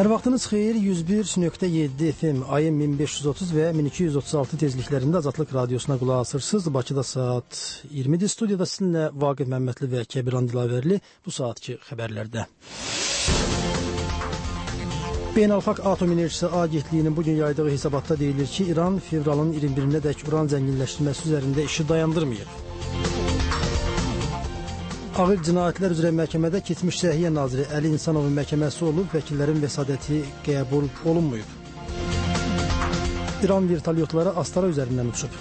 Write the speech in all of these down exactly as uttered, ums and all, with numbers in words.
Hər vaxtınız xeyir, yüz bir nöqtə yeddi F M, ayın min beş yüz otuz və min iki yüz otuz altı tezliklərində Azadlıq Radiosuna qulaq asırsınız. Bakıda saat iyirmidir. Studiyada sizinlə Vaqif Məmmədli və Kəbiran Dilaverli bu saatki xəbərlərdə. Beynəlxalq Atom Enerjisi Agentliyinin bugün yaydığı hesabatda deyilir ki, İran fevralın iyirmi birinədək uran zənginləşdirməsi üzərində işi dayandırmayıb. Ağır cinayətlər üzrə məhkəmədə keçmiş Səhiyyə naziri Əli İnsanovun məhkəməsi olub, vəkillərin vəsadəti qəbul olunmayıb. İran vertolyotları Astara üzərindən uçub.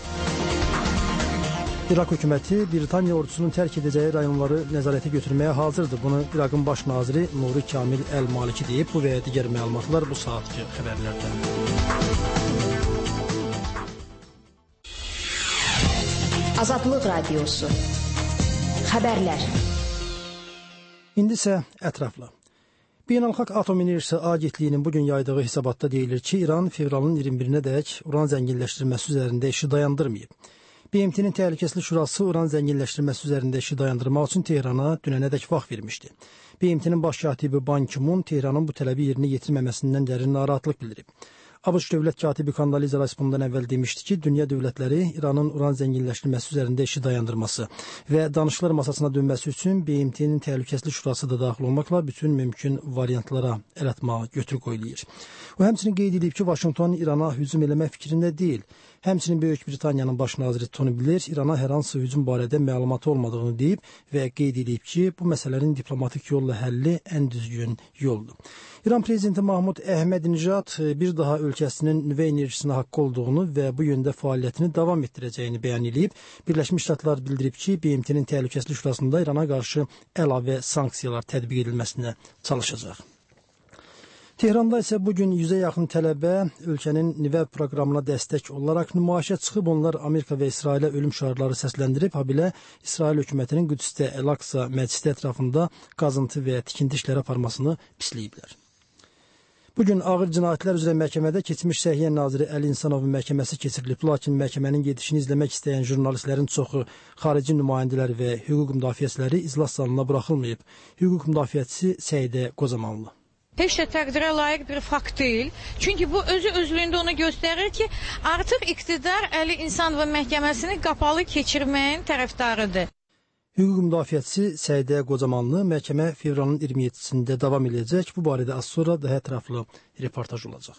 İraq hökuməti Britaniya ordusunun tərk edəcəyi rayonları nəzarətə götürməyə hazırdır. Bunu İraqın baş naziri Nuri Kamil Əl-Maliki deyib. Bu və digər məlumatlar bu saatki xəbərlərdə. Azadlıq Radiosu Xəbərlər. İndi isə ətrafla. Beynəlxalq Atom Enerjisi Agentliyinin bugün yaydığı hesabatda deyilir ki, İran fevralın iyirmi birinədək uran zənginləşdirməsi üzərində işi dayandırmayıb. B M T'nin Təhlükəsizlik Şurası uran zənginləşdirməsi üzərində işi dayandırmaq üçün Tehrana dünənədək vaxt vermişdi. B M T'nin baş katibi Ban Ki-moon Tehranın bu tələbi yerinə yetirməməsindən dərin narahatlıq bildirib. ABŞ dövlət katibi Kondoliza Rice bundan əvvəl demişdi ki, dünya dövlətləri İranın uran zənginləşdirməsi üzərində işi dayandırması və danışıqlar masasına dönməsi üçün B M T'nin Təhlükəsizlik Şurası da daxil olmaqla bütün mümkün variantlara əl atmağa götür-qoy eləyir. O həmçinin qeyd edib ki, Vaşinqton İrana hücum eləmək fikrində deyil. Həmçinin Böyük Britaniyanın baş naziri Tony Blair İrana hər hansı hücum barədə məlumatı olmadığını deyib və qeyd edib ki, bu məsələnin diplomatik yolla həlli ən düzgün yoldur. İran prezidenti Mahmud Əhmədinejad bir daha ölkəsinin nüvə enerjisinə haqqı olduğunu və bu yöndə fəaliyyətini davam etdirəcəyini bəyan edib. Birləşmiş Ştatlar bildirib ki, B M T'nin Təhlükəsizlik Şurasında İrana qarşı əlavə sanksiyalar tətbiq edilməsinə çalışacaq. Tehranda isə bugün yüzə yaxın tələbə ölkənin nüvə proqramına dəstək olaraq nümayişə çıxıb, onlar Amerika və İsrailə ölüm şüarları səsləndirib, habelə İsrail hökumətinin Qüdsdə Əl-Aqsa məscidi ətrafında qazıntı və tikinti işləri aparmasını pisləyiblər. Bugün ağır cinayətlər üzrə məhkəmədə keçmiş Səhiyyə naziri Əli İnsanovun məhkəməsi keçirilib, lakin məhkəmənin gedişini izləmək istəyən jurnalistlərin çoxu, xarici nümayəndələr və hüquq müdafiəçiləri iclas salonuna buraxılmayıb. Hüquq müdafiəçisi Səidə Qozamanlı. Heç də təqdirə layiq bir fakt deyil. Çünki bu özü özlüyündə onu göstərir ki, artıq iqtidar Əli İnsanov məhkəməsini qapalı keçirməyin tərəfdarıdır. Hüquq müdafiəçisi Səidə Qozamanlı məhkəmə fevralın iyirmi yeddisində davam edəcək. Bu barədə az sonra daha ətraflı reportaj olacaq.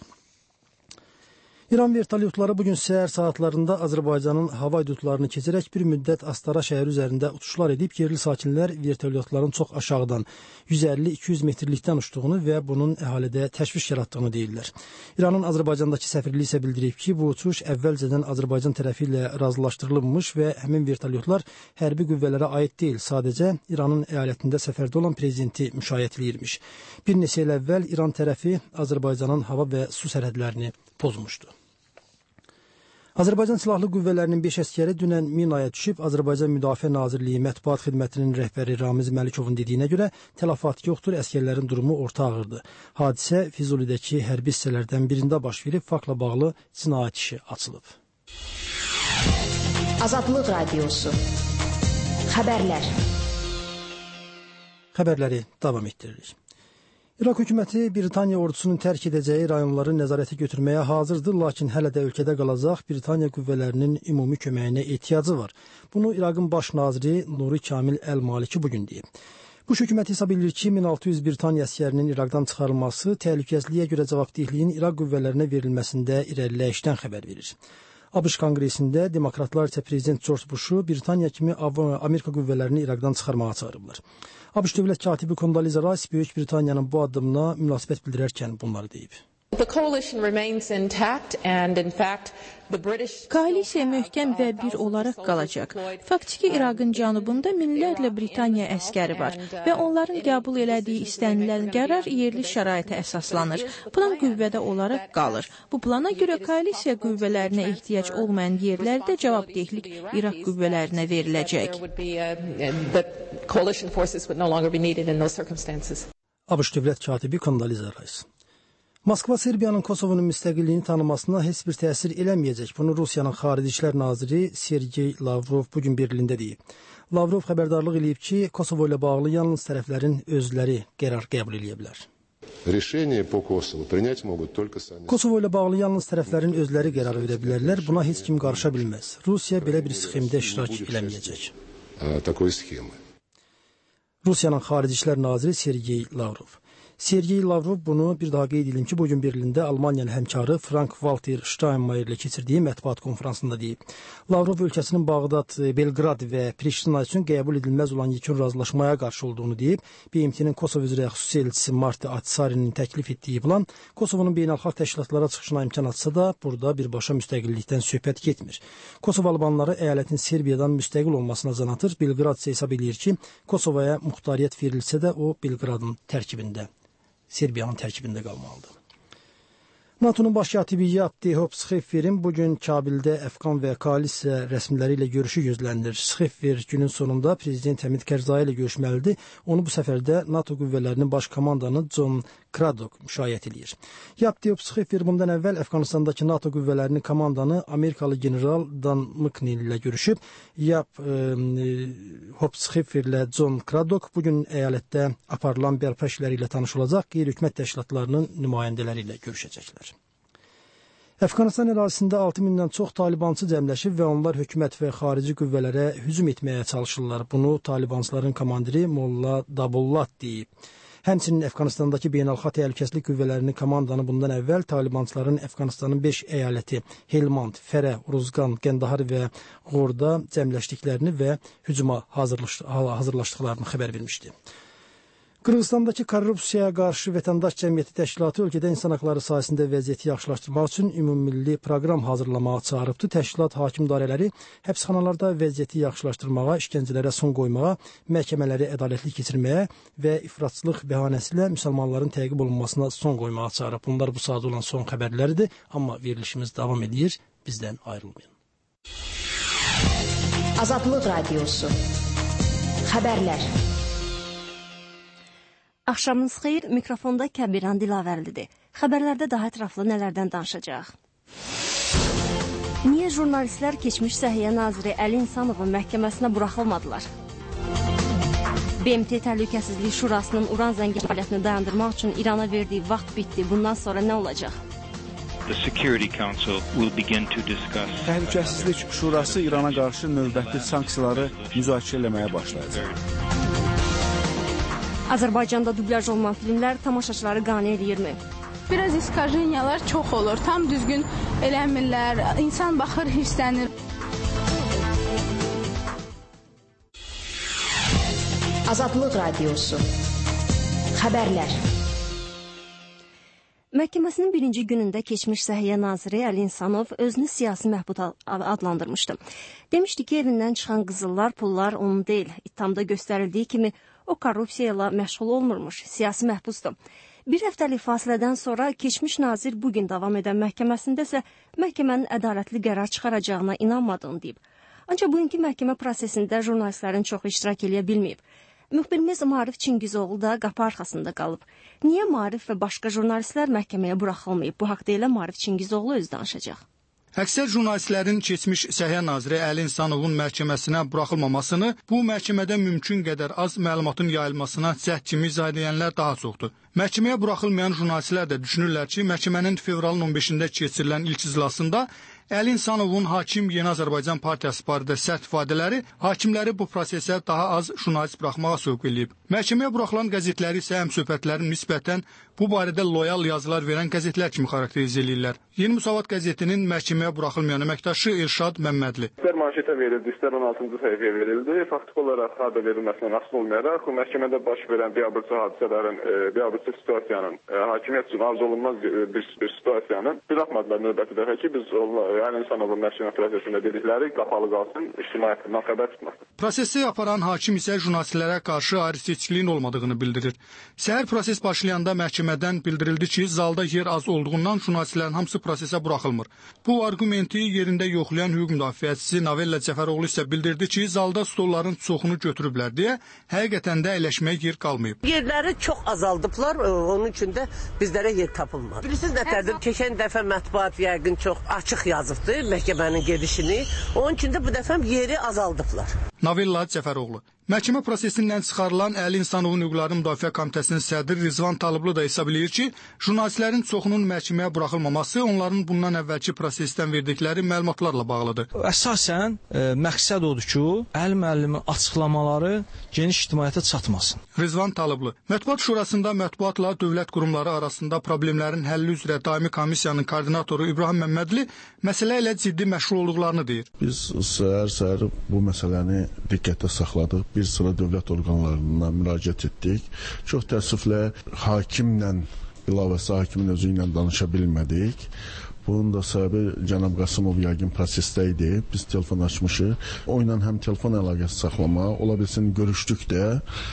İran vertolyotları bugün səhər saatlarında Azərbaycanın hava hüdudlarını keçərək bir müddət Astara şəhəri üzərində uçuşlar edib, yerli sakinlər vertolyotların çox aşağıdan yüz əlli iki yüz metrlikdən uçduğunu və bunun əhalidə təşviş yaratdığını deyirlər. İranın Azərbaycandakı səfirliyi isə bildirib ki, bu uçuş əvvəlcədən Azərbaycan tərəfi ilə razılaşdırılmış və həmin vertolyotlar hərbi qüvvələrə aid deyil, sadəcə İranın əyalətində səfərdə olan prezidenti müşayiət edirmiş. Bir neçə il əvvəl İran tərəfi Azərbaycanın hava və su sərhədlərini pozmuşdu. Azərbaycan Silahlı Qüvvələrinin beş əskəri dünən minaya düşüb. Azərbaycan Müdafiə Nazirliyi Mətbuat Xidmətinin rəhbəri Ramiz Məlikovun dediyinə görə tələfat yoxdur, əskərlərin durumu orta ağırdır. Hadisə Füzulidəki hərbi hissələrdən birində baş verib, faktla bağlı cinayət işi açılıb. Azadlıq Radiosu Xəbərlər. Xəbərləri davam etdiririk. İraq hökuməti Britaniya ordusunun tərk edəcəyi rayonları nəzarətə götürməyə hazırdır, lakin hələ də ölkədə qalacaq Britaniya qüvvələrinin ümumi köməyinə ehtiyacı var. Bunu İraqın baş naziri Nuri Kamil Əl-Maliki bugün deyib. Bu hökumət hesab edir ki, min altı yüz Britaniya əskərinin İraqdan çıxarılması təhlükəsizliyə görə cavabdehliyin İraq qüvvələrinə verilməsində irəliləyişdən xəbər verir. ABŞ Konqresində demokratlar isə prezident George Bush'u Britaniya kimi Amerika qüvvələrini İraqdan çıxarmağa çağırıblar. ABŞ dövlət katibi Kondoliza Rice Böyük Britaniyanın bu addımına münasibət bildirərkən bunları deyib. Koalisiya möhkəm və bir olaraq qalacaq. Faktiki İraqın cənubunda minlərlə Britaniya əskəri var və onların qəbul elədiyi istənilən qərar yerli şəraitə əsaslanır. Plan qüvvədə olaraq qalır. Bu plana görə koalisiya qüvvələrinə ehtiyac olmayan yerlərdə cavabdehlik İraq qüvvələrinə veriləcək. ABŞ dövlət katibi Kondoliza Rice. Moskva Serbiyanın Kosovonun müstəqilliyini tanımasına heç bir təsir eləməyəcək. Bunu Rusiyanın Xarici İşlər naziri Sergey Lavrov bugün Berlində deyib. Lavrov xəbərdarlıq edib ki, Kosovo ilə bağlı yalnız tərəflərin özləri qərar qəbul edə bilər. Решение по Косово принять могут только сами. Kosovo ilə bağlı yalnız tərəflərin özləri qərar verə bilərlər. Buna heç kim qarışa bilməz. Rusiya belə bir sxemdə iştirak eləməyəcək. Такой схемы. Rusiyanın Xarici İşlər naziri Sergey Lavrov. Sergey Lavrov bunu bir daha qeyd edim ki, bugün Berlində Almaniyanın həmkarı Frank-Walter Steinmeier ilə keçirdiyi mətbuat konfransında deyib. Lavrov ölkəsinin Bağdad, Belqrad və Priştina üçün qəbul edilməz olan yekun razılaşmaya qarşı olduğunu deyib. B M T-nin Kosovo üzrə xüsusi elçisi Marta Atsarinin təklif etdiyi plan Kosovonun beynəlxalq təşkilatlara çıxışına imkan atsa da, burada birbaşa müstəqillikdən söhbət getmir. Kosovo albanları əyalətin Serbiyadan müstəqil olmasına can atır. Belqrad isə hesab edir ki, Kosovoya muxtariyyət verilsə də o Belqradın tərkibində, Serbiyanın tərkibində qalmalıdır. NATO'nun baş katibi Yapti Hopskheferin bugün Kabildə Əfqan və koalisiya rəsmiləri ilə görüşü gözlənilir. Skhefer günün sonunda Prezident Həmid Kərzai ilə görüşməlidir. Onu bu səfərdə NATO qüvvələrinin baş komandanı John Kradok müşayiət edir. Yapti Hopskhefer bundan əvvəl Əfqanistandakı NATO qüvvələrinin komandanı Amerikalı general Dan McNeil ilə görüşüb. Yap Hopskhefer ilə John Kradok bugün əyalətdə aparılan bərpa işləri ilə tanış olacaq, qeyri-hökumət təşkilatlarının nümayəndələri ilə görüşəcəklər. Əfqanistan ərazisində altı mindən çox talibançı cəmləşib və onlar hökumət və xarici qüvvələrə hücum etməyə çalışırlar. Bunu talibançıların komandiri Molla Dabullah deyib. Həmçinin Əfqanistandakı beynəlxalq təhlükəsizlik qüvvələrinin komandanı bundan əvvəl talibançıların Əfqanistanın beş əyaləti Helmand, Fərə, Uruzqan, Qəndahar və Qorda cəmləşdiklərini və hücuma hazırlaşdıqlarını xəbər vermişdi. Qırğızstandakı korrupsiyaya qarşı vətəndaş cəmiyyəti təşkilatı ölkədə insan haqları sahəsində vəziyyəti yaxşılaşdırmaq üçün ümummilli proqram hazırlamağa çağırıbdı. Təşkilat hakim dairələri həbsxanalarda vəziyyəti yaxşılaşdırmağa, işgəncələrə son qoymağa, məhkəmələri ədalətli keçirməyə və ifratçılıq bəhanəsi ilə müsəlmanların təqib olunmasına son qoymağa çağırıb. Bunlar bu saat olan son xəbərlərdir, amma verilişimiz davam edir. Bizdən ayrılmayın. Azadlıq Radiosu. Xəbərlər. Axşamınız xeyir, mikrofonda Kəbiran Dilavərlidir. Xəbərlərdə daha ətraflı nələrdən danışacaq? Niyə jurnalistlər keçmiş Səhiyyə naziri Əli İnsanovun məhkəməsinə buraxılmadılar? B M T Təhlükəsizlik Şurasının uran zəngi fəaliyyətini dayandırmaq üçün İrana verdiyi vaxt bitdi. Bundan sonra nə olacaq? Təhlükəsizlik Şurası İrana qarşı növbəti sanksiyaları müzakirə eləməyə başlayacaq. Azərbaycanda dublyaj olunan filmlər tamaşaçıları qane eləyirmi? Biraz iskajenyalar çox olur. Tam düzgün eləmirlər. İnsan baxır, hirslənir. Azadlıq Radiosu. Xəbərlər. Məhkəməsinin birinci günündə keçmiş Səhiyyə naziri Əli İnsanov özünü siyasi məhbud adlandırmışdı. Demişdi ki, evindən çıxan qızıllar, pullar onun deyil. İttihamda göstərildiyi kimi o korrupsiya ilə məşğul olmurmuş, siyasi məhbusdur. Bir həftəlik fasilədən sonra keçmiş nazir bugün davam edən məhkəməsində isə məhkəmənin ədalətli qərar çıxaracağına inanmadığını deyib. Ancaq bugünkü məhkəmə prosesində jurnalistlərin çoxu iştirak eləyə bilməyib. Müxbirimiz Maarif Çingizoğlu da qapı arxasında qalıb. Niyə Maarif və başqa jurnalistlər məhkəməyə buraxılmayıb? Bu haqda ilə Maarif Çingizoğlu öz danışacaq. Əksər jurnalistlərin keçmiş Səhiyyə naziri Əli İnsanovun məhkəməsinə buraxılmamasını, bu məhkəmədə mümkün qədər az məlumatın yayılmasına cəhd kimi izah edənlər daha çoxdur. Məhkəməyə buraxılmayan jurnalistlər də düşünürlər ki, məhkəmənin fevralın on beşində keçirilən ilk iclasında Əli İnsanovun Hakim Yeni Azərbaycan Partiyası barədə sərt ifadələri hakimləri bu prosesə daha az jurnalist buraxmağa sövq eləyib. Məhkəməyə buraxılan qəzetləri isə həmsöhbətlərin nisbətən bu barədə loyal yazılar verən qəzetlər kimi xarakterizə edirlər. Yeni Müsavat qəzetinin məhkəməyə buraxılmayan əməkdaşı Elşad Məmmədli. İstər manşetə verildi, istər on altıncı səhifəyə verildi. Faktiki olaraq harda verilməsindən asılı olmayaraq, bu məhkəmədə baş verən biabırçı hadisələrin, biabırçı situasiyanın, hakimiyyət üçün arzu olunmaz bir, bir situasiyanın buraxmadılar növbəti dəfə ki, biz Əli İnsanovun məhkəmə prosesində dedikləri qapalı qalsın, ictimaiyyətindən xəbər tutmasın. Prosesi aparan hakim isə jurnalistlərə qarşı ayrı-seçkiliyin olmadığını bildirir. Səhər proses başlayanda məhkəmədən bildirildi ki, zalda yer az olduğundan jurnalistlərin hamısı prosesə buraxılmır. Bu argumenti yerində yoxlayan hüquq müdafiəçisi Novella Cəfəroğlu isə bildirdi ki, zalda stolların çoxunu götürüblər deyə, həqiqətən də əyləşməyə yer qalmayıb. Yerləri çox azaldıblar, onun üçün də bizlərə yer tapılmadı. Bilirsiniz nətərdir? Keçən dəfə mətbuat yəqin çox açıq yazıbdı məhkəmənin gedişini. Onun üçün də bu dəfə yeri azaldıblar. Navilla Cəfəroğlu. Məhkəmə prosesindən çıxarılan Əli İnsanovun Hüquqları Müdafiə Komitəsinin sədri Rizvan Talıblı da hesab eləyir ki, jurnalistlərin çoxunun məhkəməyə buraxılmaması onların bundan əvvəlki prosesdən verdikləri məlumatlarla bağlıdır. Əsasən e, məqsəd odur ki, Əli müəllimin açıqlamaları geniş ictimaiyyətə çatmasın. Rizvan Talıblı. Mətbuat Şurasında mətbuatla dövlət qurumları arasında problemlərin həlli üzrə daimi komissiyanın koordinatoru İbrahim Məmmədli məsələ ilə ciddi məşğul olduqlarını deyir. Biz səhər-səhər bu məsələni diqqətdə saxladıq. Bir sıra dövlət orqanlarına müraciət etdik. Çox təəssüflə hakimlə, bilavəsə hakimin özü ilə danışa bilmədik. Bunun da səbəbi cənab Qasımov yəqin prosesdə idi. Biz telefon açmışıq. O ilə həm telefon əlaqəsi saxlamaq, ola bilsin görüşdük də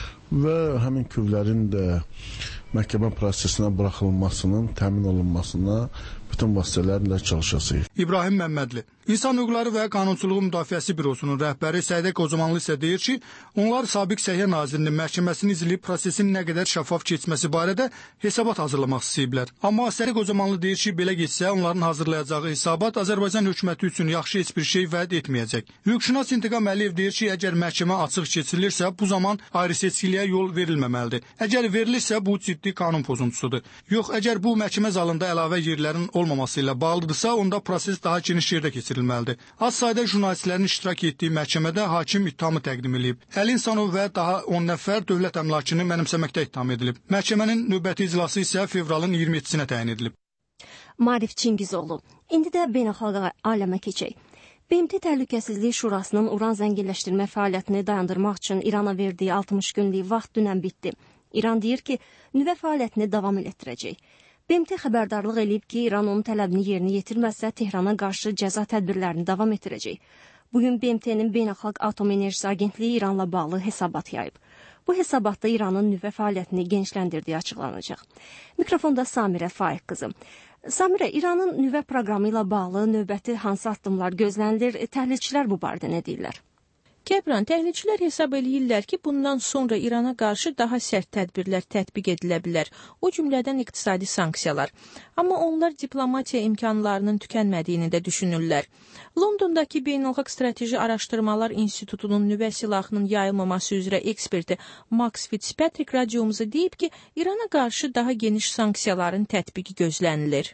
və həmin küvlərin də məhkəmə prosesinə buraxılmasının təmin olunmasına bütün vasitələrlə çalışasıyıq. İbrahim Məmmədli. İnsan Hüquqları və Qanunçuluğu Müdafiəsi Bürosunun rəhbəri Səidə Qocamanlı isə deyir ki, onlar Sabiq Səhiyyə Nazirinin məhkəməsini izləyib prosesin nə qədər şəffaf keçməsi barədə hesabat hazırlamaq istəyiblər. Amma Səidə Qocamanlı deyir ki, belə getsə, onların hazırlayacağı hesabat Azərbaycan hökuməti üçün yaxşı heç bir şey vəd etməyəcək. Hüquqşünas İntiqam Əliyev deyir ki, əgər məhkəmə açıq keçirilirsə, bu zaman ayrı-seçkiliyə yol verilməməlidir. Əgər verilirsə, bu ciddi qanun pozuntusudur. Yox, əgər bu məhkəmə zalında əlavə yerlərin olmaması ilə bağlıdırsa, onda proses daha geniş yerdə keçirilməlidir. Az sayda jurnalistlərin iştirak etdiyi məhkəmədə hakim ittihamı təqdim edib. Əli İnsanov və daha on nəfər dövlət əmlakını mənimsəməkdə ittiham edilib. Məhkəmənin növbəti iclası isə fevralın iyirmi yeddisinə təyin edilib. Marif Çingizoğlu. İndi də beynəlxalq aləmə keçək. B M T Təhlükəsizlik Şurasının uran zənginləşdirmə fəaliyyətini dayandırmaq üçün İrana verdiyi altmış günlük vaxt dünən bitdi. İran deyir ki, nüvə fəaliyyətini davam etdirəcək. B M T xəbərdarlıq eləyib ki, İran onun tələbini yerinə yetirməzsə Tehrana qarşı cəza tədbirlərini davam etdirəcək. Bugün B M T-nin Beynəlxalq Atom Enerjisi Agentliyi İranla bağlı hesabat yayıb. Bu hesabatda İranın nüvə fəaliyyətini genişləndirdiyi açıqlanacaq. Mikrofonda Samirə Faiq qızı. Samirə, İranın nüvə proqramı ilə bağlı növbəti hansı addımlar gözlənilir? Təhlilçilər bu barədə nə deyirlər? Kəbran, təhlilçilər hesab eləyirlər ki, bundan sonra İrana qarşı daha sərt tədbirlər tətbiq edilə bilər, o cümlədən iqtisadi sanksiyalar. Amma onlar diplomatiya imkanlarının tükənmədiyini də düşünürlər. Londondakı Beynəlxalq Strateji Araşdırmalar İnstitutunun nüvə silahının yayılmaması üzrə eksperti Max Fitzpatrick radiomuza deyib ki, İrana qarşı daha geniş sanksiyaların tətbiqi gözlənilir.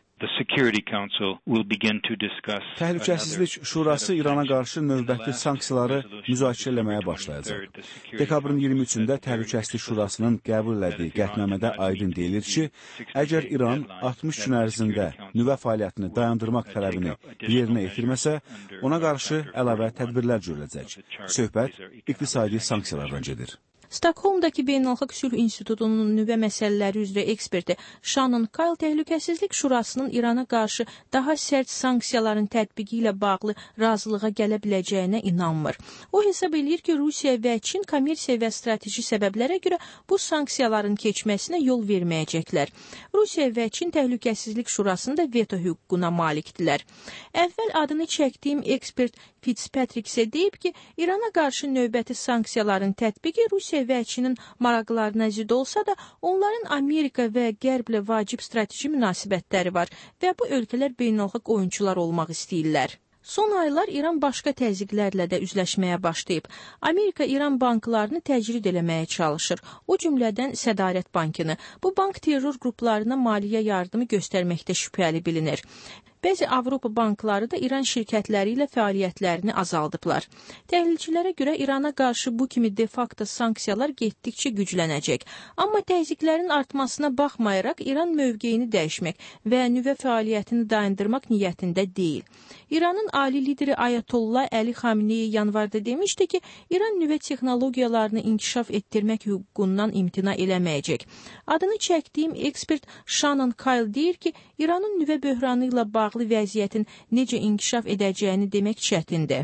Təhlükəsizlik Şurası İrana qarşı növbəti sanksiyaları müzakirə etməyə başlayacaq. Dekabrın iyirmi üçündə Təhlükəsizlik Şurasının qəbul etdiyi qətnamədə aydın deyilir ki, əgər İran altmış gün ərzində nüvə fəaliyyətini dayandırmaq tələbini yerinə yetirməsə, ona qarşı əlavə tədbirlər görüləcək. Söhbət iqtisadi sanksiyalardan gedir. Stokholmdakı Beynəlxalq Sülh İnstitutunun nüvə məsələləri üzrə eksperti Shannon Kyle Təhlükəsizlik Şurasının İrana qarşı daha sərt sanksiyaların tətbiqi ilə bağlı razılığa gələ biləcəyinə inanmır. O hesab eləyir ki, Rusiya və Çin kommersiya və strateji səbəblərə görə bu sanksiyaların keçməsinə yol verməyəcəklər. Rusiya və Çin Təhlükəsizlik Şurasında veto hüququna malikdirlər. Əvvəl adını çəkdiyim ekspert Fitzpatrick isə deyib ki, İrana qarşı növbəti sanksiyaların tətbiqi Rusiya və Çinin maraqlarına zidd olsa da, onların Amerika və Qərblə vacib strateji münasibətləri var və bu ölkələr beynəlxalq oyunçular olmaq istəyirlər. Son aylar İran başqa təzyiqlərlə də üzləşməyə başlayıb. Amerika İran banklarını təcrid eləməyə çalışır. O cümlədən Sədarət Bankını. Bu bank terror qruplarına maliyyə yardımı göstərməkdə şübhəli bilinir. Bəzi Avropa bankları da İran şirkətləri ilə fəaliyyətlərini azaldıblar. Təhlilçilərə görə İrana qarşı bu kimi de facto sanksiyalar getdikcə güclənəcək. Amma təzyiqlərin artmasına baxmayaraq İran mövqeyini dəyişmək və nüvə fəaliyyətini dayandırmaq niyyətində deyil. İranın ali lideri Ayətullah Əli Xameneyi yanvarda demişdi ki, İran nüvə texnologiyalarını inkişaf etdirmək hüququndan imtina eləməyəcək. Adını çəkdiyim ekspert Shannon Kyle deyir ki, İranın nüvə böhranı ilə bağlı bağlı vəziyyətin necə inkişaf edəcəyini demək çətindir.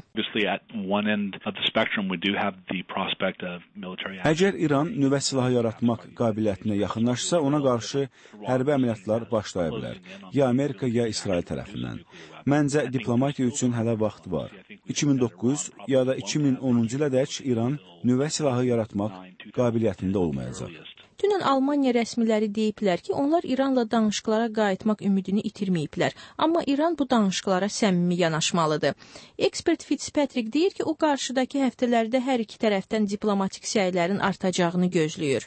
Əgər İran nüvə silahı yaratmaq qabiliyyətinə yaxınlaşsa, ona qarşı hərbi əməliyyatlar başlaya bilər. Ya Amerika, ya İsrail tərəfindən. Məncə, diplomatiya üçün hələ vaxt var. iki min doqquz ya da iki min onuncu ilədək İran nüvə silahı yaratmaq qabiliyyətində olmayacaq. Dünən Almaniya rəsmiləri deyiblər ki, onlar İranla danışıqlara qayıtmaq ümidini itirməyiblər. Amma İran bu danışıqlara səmimi yanaşmalıdır. Ekspert Fitzpatrick deyir ki, o qarşıdakı həftələrdə hər iki tərəfdən diplomatik səylərin artacağını gözləyir.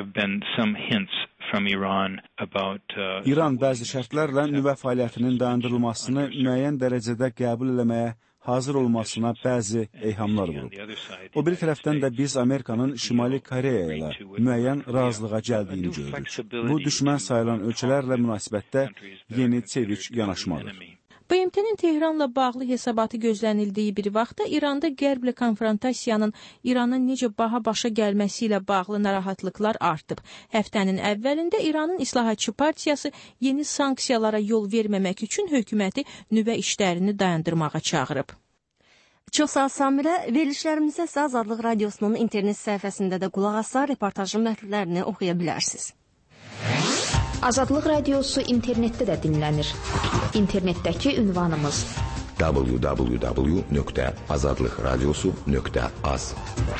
İran bəzi şərtlərlə nüvə fəaliyyətinin dayandırılmasını müəyyən dərəcədə qəbul eləməyə hazır olmasına bəzi eyhamlar vurub. O bir tərəfdən də biz Amerikanın Şimali Koreya ilə müəyyən razılığa gəldiyini görürük. Bu düşmən sayılan ölkələrlə münasibətdə yeni çeviç yanaşmadır. B M T-nin Tehranla bağlı hesabatı gözlənildiyi bir vaxtda İranda qərblə konfrontasiyanın İranın necə baha başa gəlməsi ilə bağlı narahatlıqlar artıb. Həftənin əvvəlində İranın İslahatçı Partiyası yeni sanksiyalara yol verməmək üçün hökuməti nüvə işlərini dayandırmağa çağırıb. Çox sağ ol Samirə. Verilişlərimizə isə Azadlıq Radiosunun internet səhifəsində də qulaq asa reportajın mətnlərini oxuya bilərsiniz. Azadlıq Radiosu internetdə də dinlənir. İnternetdəki ünvanımız w w w nöqtə azadlıq radiosu nöqtə az.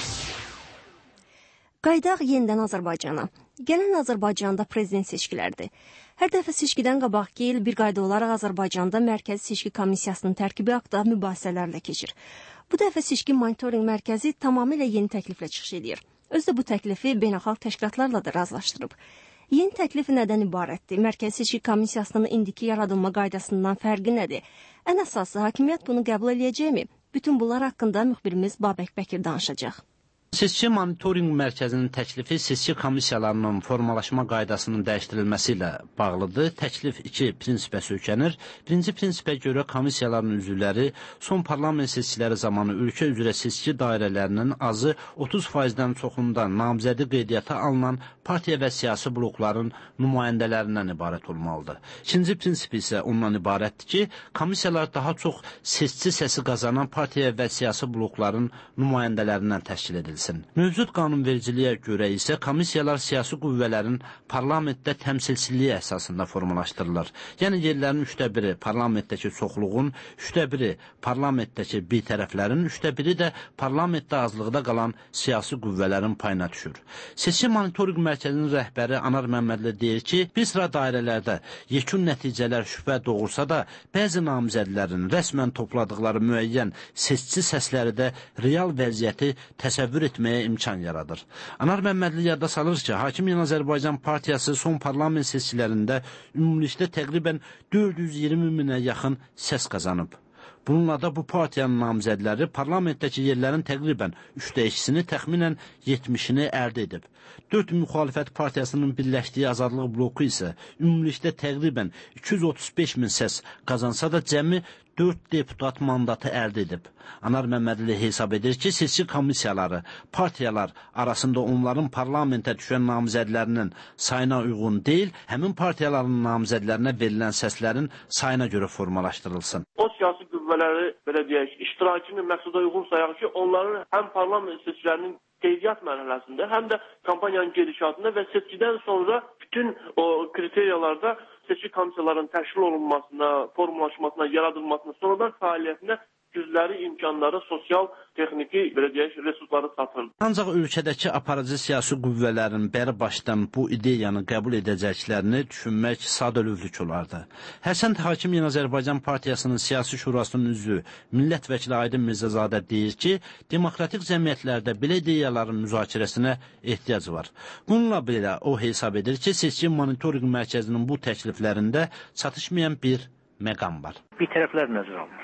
Qaydaq yenidən Azərbaycana. Gələn Azərbaycanda prezident seçkilərdir. Hər dəfə seçkidən qabaqki il bir qayda olaraq Azərbaycanda Mərkəzi Seçki Komissiyasının tərkibi haqda mübahisələrlə keçir. Bu dəfə Seçki Monitoring Mərkəzi tamamilə yeni təkliflə çıxış edir. Özdə bu təklifi beynəlxalq təşkilatlarla da razılaşdırıb. Yeni təklif nədən ibarətdir? Mərkəzi Seçki Komissiyasının indiki yaradılma qaydasından fərqi nədir? Ən əsası, hakimiyyət bunu qəbul edəcəkmi? Bütün bunlar haqqında müxbirimiz Babək Bəkir danışacaq. Seçki Monitoring Mərkəzinin təklifi seçki komissiyalarının formalaşma qaydasının dəyişdirilməsi ilə bağlıdır. Təklif iki prinsipə söykənir. Birinci prinsipə görə komissiyaların üzvləri son parlament seçkiləri zamanı ölkə üzrə seçki dairələrinin azı otuz faizdən çoxunda namizədi qeydiyyata alınan partiya və siyasi blokların nümayəndələrindən ibarət olmalıdır. İkinci prinsip isə ondan ibarətdir ki, komissiyalar daha çox seçki səsi qazanan partiya və siyasi blokların nümayəndələrindən təşkil edilir. Mövcud qanunvericiliyə görə isə komissiyalar siyasi qüvvələrin parlamentdə təmsilçiliyi əsasında formalaşdırılır. Yəni yerlərin üçdə biri parlamentdəki çoxluğun, üçdə biri parlamentdəki bir tərəflərin, üçdə biri də parlamentdə azlıqda qalan siyasi qüvvələrin payına düşür. Seçki Monitoring Mərkəzinin rəhbəri Anar Məmmədli deyir ki, bir sıra dairələrdə yekun nəticələr şübhə doğursa da, bəzi namizədlərin rəsmən topladıqları müəyyən seçki səsləri də real vəziyyəti təsəvvür etməyə imkan yaradır. Anar Məmmədli yadda salır ki, Hakim Yeni Azərbaycan Partiyası son parlament seçkilərində ümumilikdə təqribən dörd yüz iyirmi minə yaxın səs qazanıb. Bununla da bu partiyanın namizədləri parlamentdəki yerlərin təqribən üçdə ikisini, təxminən yetmişini əldə edib. Dörd müxalifət partiyasının birləşdiyi Azadlıq bloku isə ümumilikdə təqribən iki yüz otuz beş min səs qazansa da cəmi dörd deputat mandatı əldə edib. Anar Məmmədli hesab edir ki, seçki komissiyaları partiyalar arasında onların parlamentə düşən namizədlərinin sayına uyğun deyil, həmin partiyaların namizədlərinə verilən səslərin sayına görə formalaşdırılsın. O siyasi qüvvələri, belə deyək, iştirakini məqsədə uyğun sayaq ki, onların həm parlament seçkilərinin qeydiyyat mərhələsində, həm də kampaniyanın gedişatında və seçkidən sonra bütün o kriteriyalarda seçki komissiyalarının təşkil olunmasına, formalaşmasına, yaradılmasına, sonradan fəaliyyətinə gücləri, imkanları, sosial, texniki, belə deyək, resursları satır. Ancaq ölkədəki aparıcı siyasi qüvvələrin bəri başdan bu ideyanı qəbul edəcəklərini düşünmək sadəlövlük olardı. Hərsənd Hakim Yeni Azərbaycan Partiyasının siyasi şurasının üzvü millət vəkili Aydın Mirzəzadə deyir ki, demokratik cəmiyyətlərdə belə ideyaların müzakirəsinə ehtiyac var. Bununla belə o hesab edir ki, Seçki Monitoring Mərkəzinin bu təkliflərində çatışmayan bir məqam var. Bir tərəflər nəzər alınır.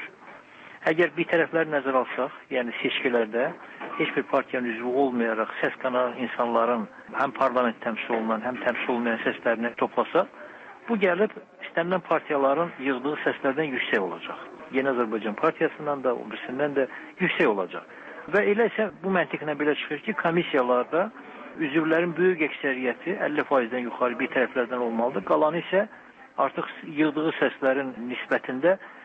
Əgər bir tərəflər nəzər alsaq, yəni seçkilərdə heç bir partiyanın üzvü olmayaraq səs qanan insanların həm parlament təmsil olunan, həm təmsil olmayan səslərini toplasaq, bu gəlib istənilən partiyaların yığdığı səslərdən yüksək olacaq. Yeni Azərbaycan Partiyasından da, o birisindən də yüksək olacaq. Və elə isə bu məntiqlə belə çıxır ki, komissiyalarda üzvlərin böyük əksəriyyəti əlli faizdən yuxarı bir tərəflərdən olmalıdır. Qalanı isə artıq yığdığı səslərin nisbətində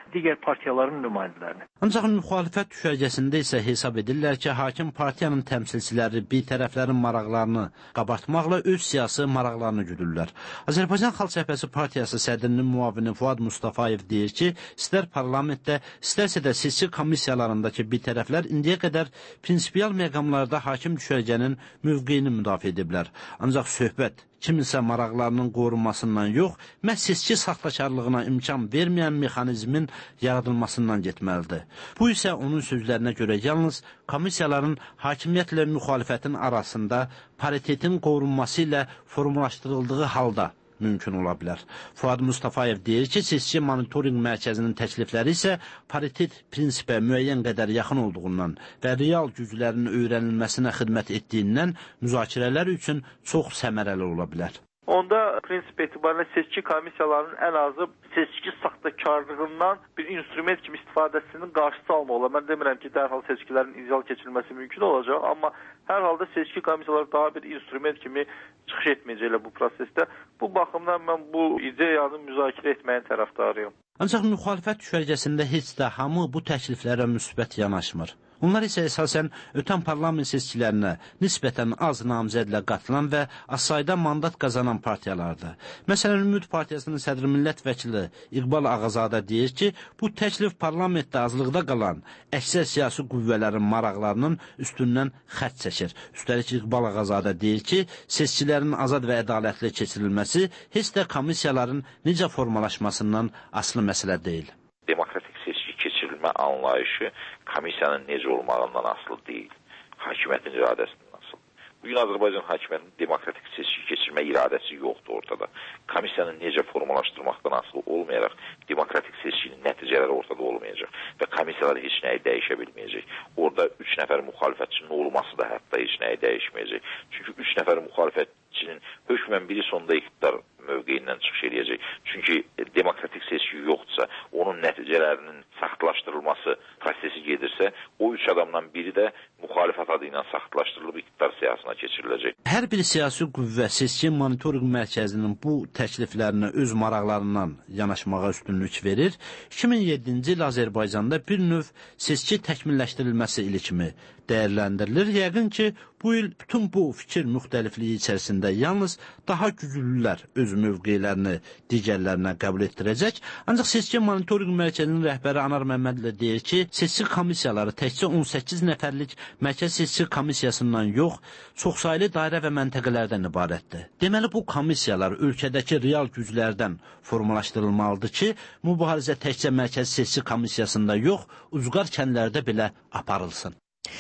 digər partiyaların nümayəndələrini. Ancaq müxalifət düşərgəsində isə hesab edirlər ki, hakim partiyanın təmsilçiləri bir tərəflərin maraqlarını qabartmaqla öz siyasi maraqlarını güdürlər. Azərbaycan Xalq Cəbhəsi Partiyası sədrinin müavini Fuad Mustafayev deyir ki, istər parlamentdə, istərsə də seçki komissiyalarındakı bir tərəflər indiyə qədər prinsipial məqamlarda hakim düşərgənin mövqeyini müdafiə ediblər. Ancaq söhbət kiminsə maraqlarının qorunmasından yox, məhz seçki saxtakarlığına imkan verməyən mexanizmin yaradılmasından getməlidir. Bu isə onun sözlərinə görə yalnız komissiyaların hakimiyyətlə müxalifətin arasında paritetin qorunması ilə formalaşdırıldığı halda mümkün ola bilər. Fuad Mustafayev deyir ki, seçki monitoring mərkəzinin təklifləri isə paritet prinsipə müəyyən qədər yaxın olduğundan və real güclərin öyrənilməsinə xidmət etdiyindən müzakirələr üçün çox səmərəli ola bilər. Onda prinsip etibarilə seçki komissiyalarının ən azı seçki saxtakarlığından bir instrument kimi istifadəsinin qarşısı almaq olar. Mən demirəm ki, dərhal seçkilərin ideal keçirilməsi mümkün olacaq, amma hər halda seçki komissiyaları daha bir instrument kimi çıxış etməyəcəklər bu prosesdə. Bu baxımdan mən bu ideyanı müzakirə etməyin tərəfdarıyım. Ancaq müxalifət düşərgəsində heç də hamı bu təkliflərə müsbət yanaşmır. Onlar isə əsasən ötən parlament seçkilərinə nisbətən az namizədlə qatılan və az sayda mandat qazanan partiyalardır. Məsələn, Ümid Partiyasının sədr millət vəkili İqbal Ağazadə deyir ki, bu təklif parlamentdə azlıqda qalan əksər siyasi qüvvələrin maraqlarının üstündən xətt çəkir. Üstəlik İqbal Ağazadə deyir ki, seçkilərin azad və ədalətli keçirilməsi heç də komissiyaların necə formalaşmasından asılı məsələ deyil. Demokratik seçki keçirilmə anlayışı komissiyanın necə olmağından asılı deyil, hakimiyyətin iradəsindən asılı. Bugün Azərbaycan hakimiyyətinin demokratik seçki keçirmə iradəsi yoxdur ortada. Komissiyanın necə formalaşdırmaqdan asılı olmayaraq demokratik seçkinin nəticələri ortada olmayacaq və komissiyalar heç nəyi dəyişə bilməyəcək. Orada üç nəfər müxalifətçinin olması da hətta heç nəyi dəyişməyəcək. Çünki üç nəfər müxalifətçinin hökmən biri sonunda iqtidar mövqeyindən çıxış edəcək. Çünki demokratik seçki yoxdursa, onun nəticələrinin saxtlaşdırılması prosesi gedirsə, o üç adamdan biri də müxalifət adı ilə saxtlaşdırılıb iqtidar siyasına keçiriləcək. Hər bir siyasi qüvvə seçki monitoring mərkəzinin bu təkliflərinə öz maraqlarından yanaşmağa üstünlük verir. iki min yeddinci il Azərbaycanda bir növ seçki təkmilləşdirilməsi ili kimi dəyərləndirilir. Yəqin ki, bu il bütün bu fikir müxtəlifliyi içərisində yalnız daha güclülər öz mövqeylərini digərlərinə qəbul etdirəcək. Ancaq seçki monitoring mərkəzinin rəhbəri Anar Məmmədli deyir ki, seçki komissiyaları təkcə on səkkiz nəfərlik mərkəz seçki komissiyasından yox, çoxsaylı dairə və məntəqələrdən ibarətdir. Deməli, bu komissiyalar ölkədəki real güclərdən formalaşdırılmalıdır ki, mübarizə təkcə mərkəz seçki komissiyasında yox, ucqar kəndlərdə belə aparılsın.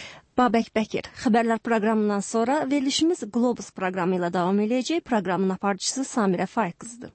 Babək Bəkir, xəbərlər proqramından sonra verilişimiz Globus proqramı ilə davam edəcək. Proqramın aparıcısı Samirə Faiq qızıdır.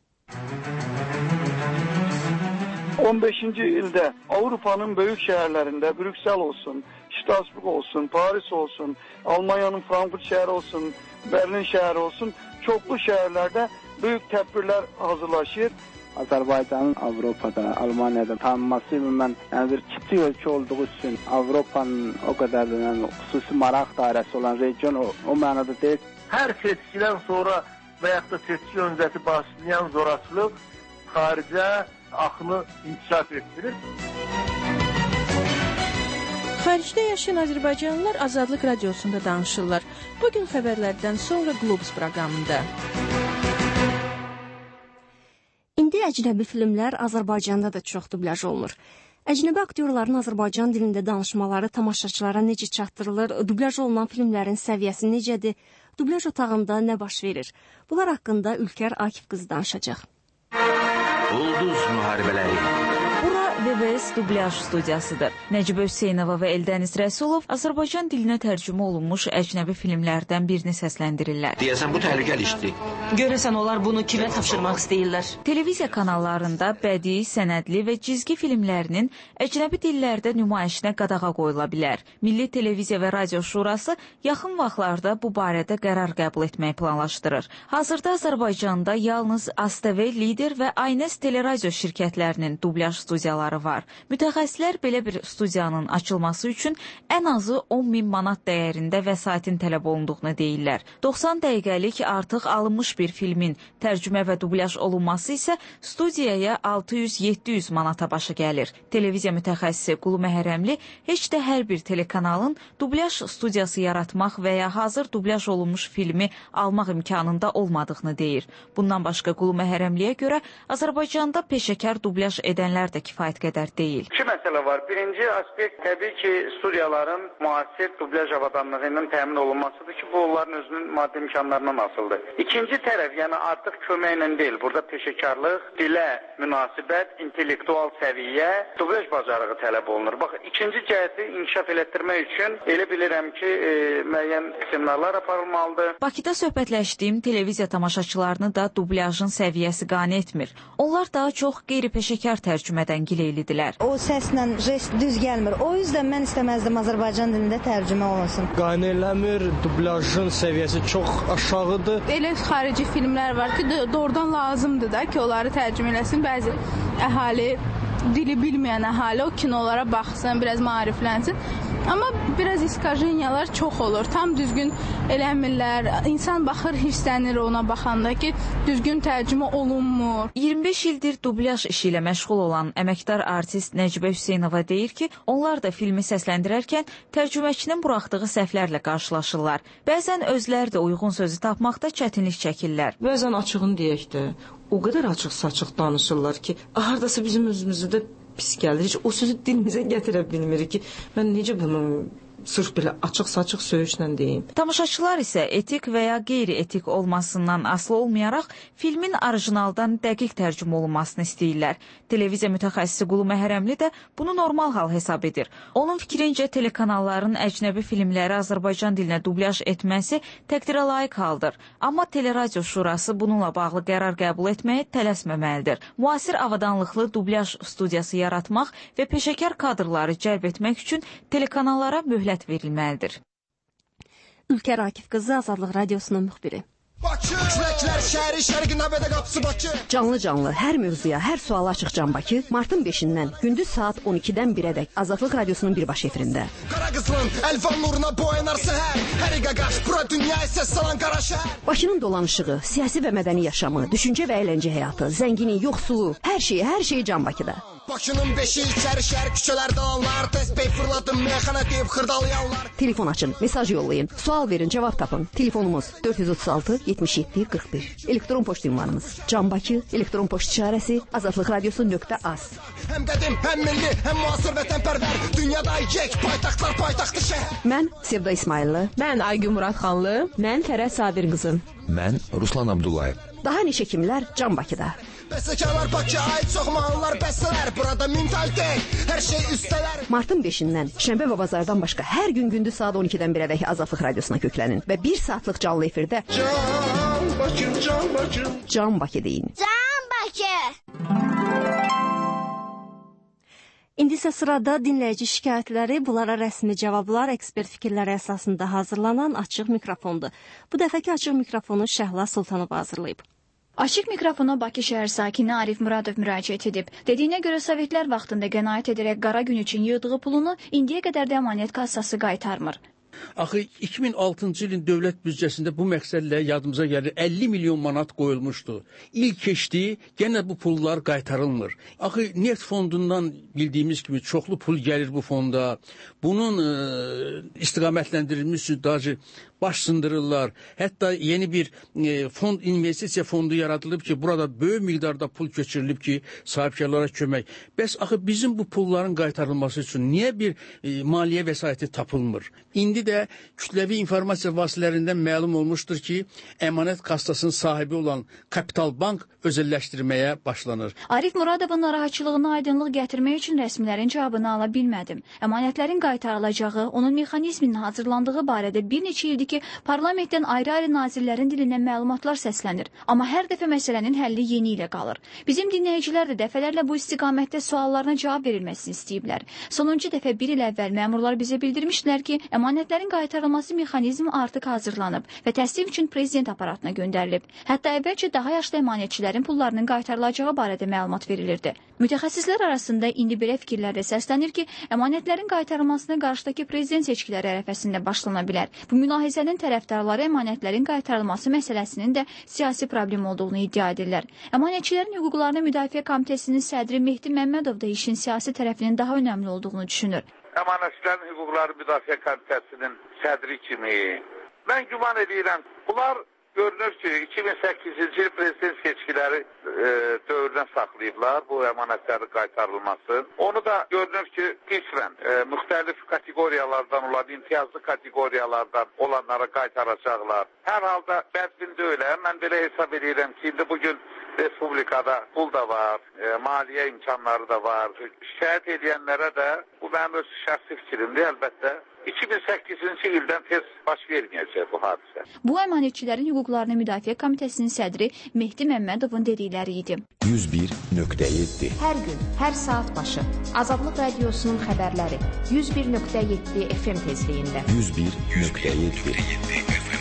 on beşinci ildə Avropanın böyük şəhərlərində Brüksel olsun, Strasbourg olsun, Paris olsun, Almanyanın Frankfurt şəhəri olsun, Berlin şəhəri olsun, çoxlu şəhərlərdə böyük tədbirlər hazırlaşır. Azərbaycanın Avropada, Almaniyada tanınması mən yəni bir kiçik ölkə olduğu üçün Avropanın o qədər yəni, xüsusi maraq dairəsi olan region o, o mənada deyil. Hər seçkidən sonra və yaxud da seçki öncəsi başlayan zorakılıq xaricə axını inkişaf etdirir. Xaricdə yaşayan Azərbaycanlılar Azadlıq Radiosunda danışırlar. Bugün xəbərlərdən sonra Globus proqramında. İndi əcnəbi filmlər Azərbaycanda da çox dublyaj olunur. Əcnəbi aktyorların Azərbaycan dilində danışmaları tamaşaçılara necə çatdırılır, dublyaj olunan filmlərin səviyyəsi necədir, dublyaj otağında nə baş verir? Bunlar haqqında Ülkər Akif qızı danışacaq. Ulduz müharibələri. Bura B B S dublyaj studiyasıdır. Nəcibə Hüseynova və Eldəniz Rəsulov Azərbaycan dilinə tərcümə olunmuş əcnəbi filmlərdən birini səsləndirirlər. Deyəsən bu təhlükəli işdir. Görəsən onlar bunu kimə tapşırmaq istəyirlər? Televiziya kanallarında bədii, sənədli və cizgi filmlərinin əcnəbi dillərdə nümayişinə qadağa qoyula bilər. Milli Televiziya və Radio Şurası yaxın vaxtlarda bu barədə qərar qəbul etməyi planlaşdırır. Hazırda Azərbaycanda yalnız A S T V, Lider və Aynəs Teleradio şirkətlərinin dublyaj studiyaları hüquqları var. Mütəxəssislər belə bir studiyanın açılması üçün ən azı on min manat dəyərində vəsaitin tələb olunduğunu deyirlər. doxsan dəqiqəlik artıq alınmış bir filmin tərcümə və dublyaj olunması isə studiyaya altı yüz yeddi yüz manata başa gəlir. Televiziya mütəxəssisi Qulu Məhərrəmli heç də hər bir telekanalın dublyaj studiyası yaratmaq və ya hazır dublyaj olunmuş filmi almaq imkanında olmadığını deyir. Bundan başqa Qulu Məhərrəmliyə görə Azərbaycanda peşəkar dublyaj edənlər də kifayət qədər deyil. İki məsələ var. Birinci aspekt təbii ki, studiyaların müasir dublyaj avadanlığı ilə təmin olunmasıdır ki, bu onların özünün maddi imkanlarından asılıdır. İkinci tərəf, yəni artıq köməklə deyil, burada peşəkarlıq, dilə münasibət, intellektual səviyyə, dublyaj bacarığı tələb olunur. Bax, ikinci cəhəti inkişaf elətdirmək üçün elə bilirəm ki, e, müəyyən seminarlar aparılmalıdır. Bakıda söhbətləşdiyim televiziya tamaşaçılarını da dublyajın səviyyəsi qane etmir. Onlar daha çox qeyri-peşəkar tərcümədən gileylidirlər. O səslə jest düz gəlmir. O yüzden mən istəməzdim Azərbaycan dilində tərcümə olunsun. Qane eləmir, dublyajın səviyyəsi çox aşağıdır. Elə xarici filmlər var ki, doğrudan lazımdır da ki, onları tərcümə eləsin. Bəzi əhali, dili bilməyən əhali o kinolara baxsın, biraz maariflənsin. Amma biraz iskajenyalar çox olur. Tam düzgün eləmirlər. İnsan baxır, hirslənir ona baxanda ki, düzgün tərcümə olunmur. iyirmi beş ildir dublyaj işi ilə məşğul olan əməkdar artist Nəcibə Hüseynova deyir ki, onlar da filmi səsləndirərkən tərcüməçinin buraxdığı səhvlərlə qarşılaşırlar. Bəzən özləri də uyğun sözü tapmaqda çətinlik çəkirlər. Bəzən açığını deyək də, o qədər açıq-saçıq danışırlar ki, hardasa bizim özümüzü də pis gəlir. Heç o sözü dilimizə gətirə bilmirik ki, mən necə bunu sırf belə açıq-saçıq söyüşlə deyim. Tamaşaçılar isə etik və ya qeyri-etik olmasından asılı olmayaraq filmin orijinaldan dəqiq tərcümə olunmasını istəyirlər. Televiziya mütəxəssisi Qulu Məhərrəmli də bunu normal hal hesab edir. Onun fikrincə telekanalların əcnəbi filmləri Azərbaycan dilinə dublyaj etməsi təqdirə layiq haldır. Amma Teleradio Şurası bununla bağlı qərar qəbul etməyə tələsməməlidir. Müasir avadanlıqlı dublyaj studiyası yaratmaq və peşəkar kadrları cəlb etmək üçün telekanallara möhlət verilməlidir. Ülkər Akif qızı, Azadlıq Radiosunun müxbiri. Bakı, küləklər şəhəri, şərqin nəbədə qapısı Bakı. Canlı-canlı, hər mövzuya, hər suala açıq Can Bakı, martın beşindən gündüz saat on ikidən birədək Azadlıq Radiosunun birbaşa efirində. Qara qızlın, əlvan nuruna boyanar səhər, hər iqaqaş, bura dünyaya səs salan qara şəhər. Bakının dolanışığı, siyasi və mədəni yaşamı, düşüncə və əyləncə həyatı, zəngini, yoxsulu, hər şeyi, hər şeyi Can Bakıda. Bakının beşi içəri şəhər küçələrdə alanlar, təsbih fırladım, meyxana deyib xırdalayanlar. Telefon açın, mesaj yollayın, sual verin, cavab tapın. Telefonumuz dörd yüz otuz altı yetmiş yeddi qırx bir. Elektron poçt ünvanımız Can Bakı, elektron poçt işarəsi azadlıqradiosu.az. Həm qədim, həm milli, həm müasir vətənpərvər, dünyada yek paytaxtlar paytaxtı şəhər. Mən Sevda İsmayıllı, mən Aygün Muradxanlı, mən Fərəd Sabir qızım. Mən Ruslan Abdullayev. Daha neçə kimlər Can Bakıda. Bəstəkarlar Bakıya aid çox mahnılar bəstələr, burada mentalitet, hər şey üstələr. Martın beşindən şənbə və bazardan başqa hər gün gündüz saat on ikidən birədək Azadlıq Radiosuna köklənin və bir saatlıq canlı efirdə Can Bakı, Can Bakı, Can Bakı deyin. Can Bakı. İndi isə sırada dinləyici şikayətləri, bunlara rəsmi cavablar, ekspert fikirləri əsasında hazırlanan açıq mikrofondur. Bu dəfəki açıq mikrofonu Şəhla Sultanov hazırlayıb. Açıq mikrofona Bakı şəhər sakini Arif Muradov müraciət edib. Dediyinə görə Sovetlər vaxtında qənaət edərək qara gün üçün yığdığı pulunu indiyə qədər də əmanət kassası qaytarmır. Axı iki min altıncı ilin dövlət büdcəsində bu məqsədlə yadımıza gəlir əlli milyon manat qoyulmuşdu. İl keçdi, yenə bu pullar qaytarılmır. Axı neft fondundan bildiyimiz kimi çoxlu pul gəlir bu fonda. Bunun e, istiqamətləndirilmiş süddacı baş sındırırlar. Hətta yeni bir e, fond, investisiya fondu yaradılıb ki, burada böyük miqdarda pul köçürülüb ki, sahibkarlara kömək. Bəs axı bizim bu pulların qaytarılması üçün niyə bir e, maliyyə vəsaiti tapılmır? İndi də kütləvi informasiya vasitələrindən məlum olmuşdur ki, əmanət kassasının sahibi olan Kapital Bank özəlləşdirməyə başlanır. Arif Muradovun narahatçılığına aydınlıq gətirmək üçün rəsmilərin cavabını ala bilmədim. Əmanətlərin qaytarılacağı, onun mexanizminin hazırlandığı barədə bir neçə ildir ki, parlamentdən ayrı-ayrı nazirlərin dilindən məlumatlar səslənir. Amma hər dəfə məsələnin həlli yeni ilə qalır. Bizim dinləyicilər də dəfələrlə bu istiqamətdə suallarına cavab verilməsini istəyiblər. Sonuncu dəfə bir il əvvəl məmurlar bizə bildirmişdilər ki, əmanətlər əmanətlərin qaytarılması mexanizmi artıq hazırlanıb və təsdiq üçün prezident aparatına göndərilib. Hətta əvvəlcə daha yaşlı əmanətçilərin pullarının qaytarılacağı barədə məlumat verilirdi. Mütəxəssislər arasında indi belə fikirlər də səslənir ki, əmanətlərin qaytarılmasına qarşıdakı prezident seçkiləri ərəfəsində başlana bilər. Bu mülahizənin tərəfdarları əmanətlərin qaytarılması məsələsinin də siyasi problem olduğunu iddia edirlər. Əmanətçilərin hüquqlarını müdafiə komitəsinin sədri Mehdi Məmmədov da işin siyasi tərəfinin daha önəmli olduğunu düşünür. Əmanətçilərin hüquqları müdafiə komitəsinin sədri kimi mən güman edirəm, bunlar görünür ki, iki min səkkizinci il prezident seçkiləri e, dövrünə saxlayıblar bu əmanətlərin qaytarılması. Onu da görünür ki, qismən e, müxtəlif kateqoriyalardan olan, imtiyazlı kateqoriyalardan olanlara qaytaracaqlar. Hər halda bədbin deyil. Mən belə hesab edirəm ki, indi bugün Respublikada pul da var, e, maliyyə imkanları da var. Şikayət edənlərə də, bu mənim öz şəxsi fikrimdir, əlbəttə, iki min səkkizinci ildən tez baş verməyəcək bu hadisə. Bu əmanətçilərin hüquqlarını müdafiə komitəsinin sədri Mehdi Məmmədovun dedikləri idi. yüz bir nöqtə yeddi Hər gün, hər saat başı Azadlıq Radiosunun xəbərləri yüz bir nöqtə yeddi F M tezliyində. yüz bir nöqtə yeddi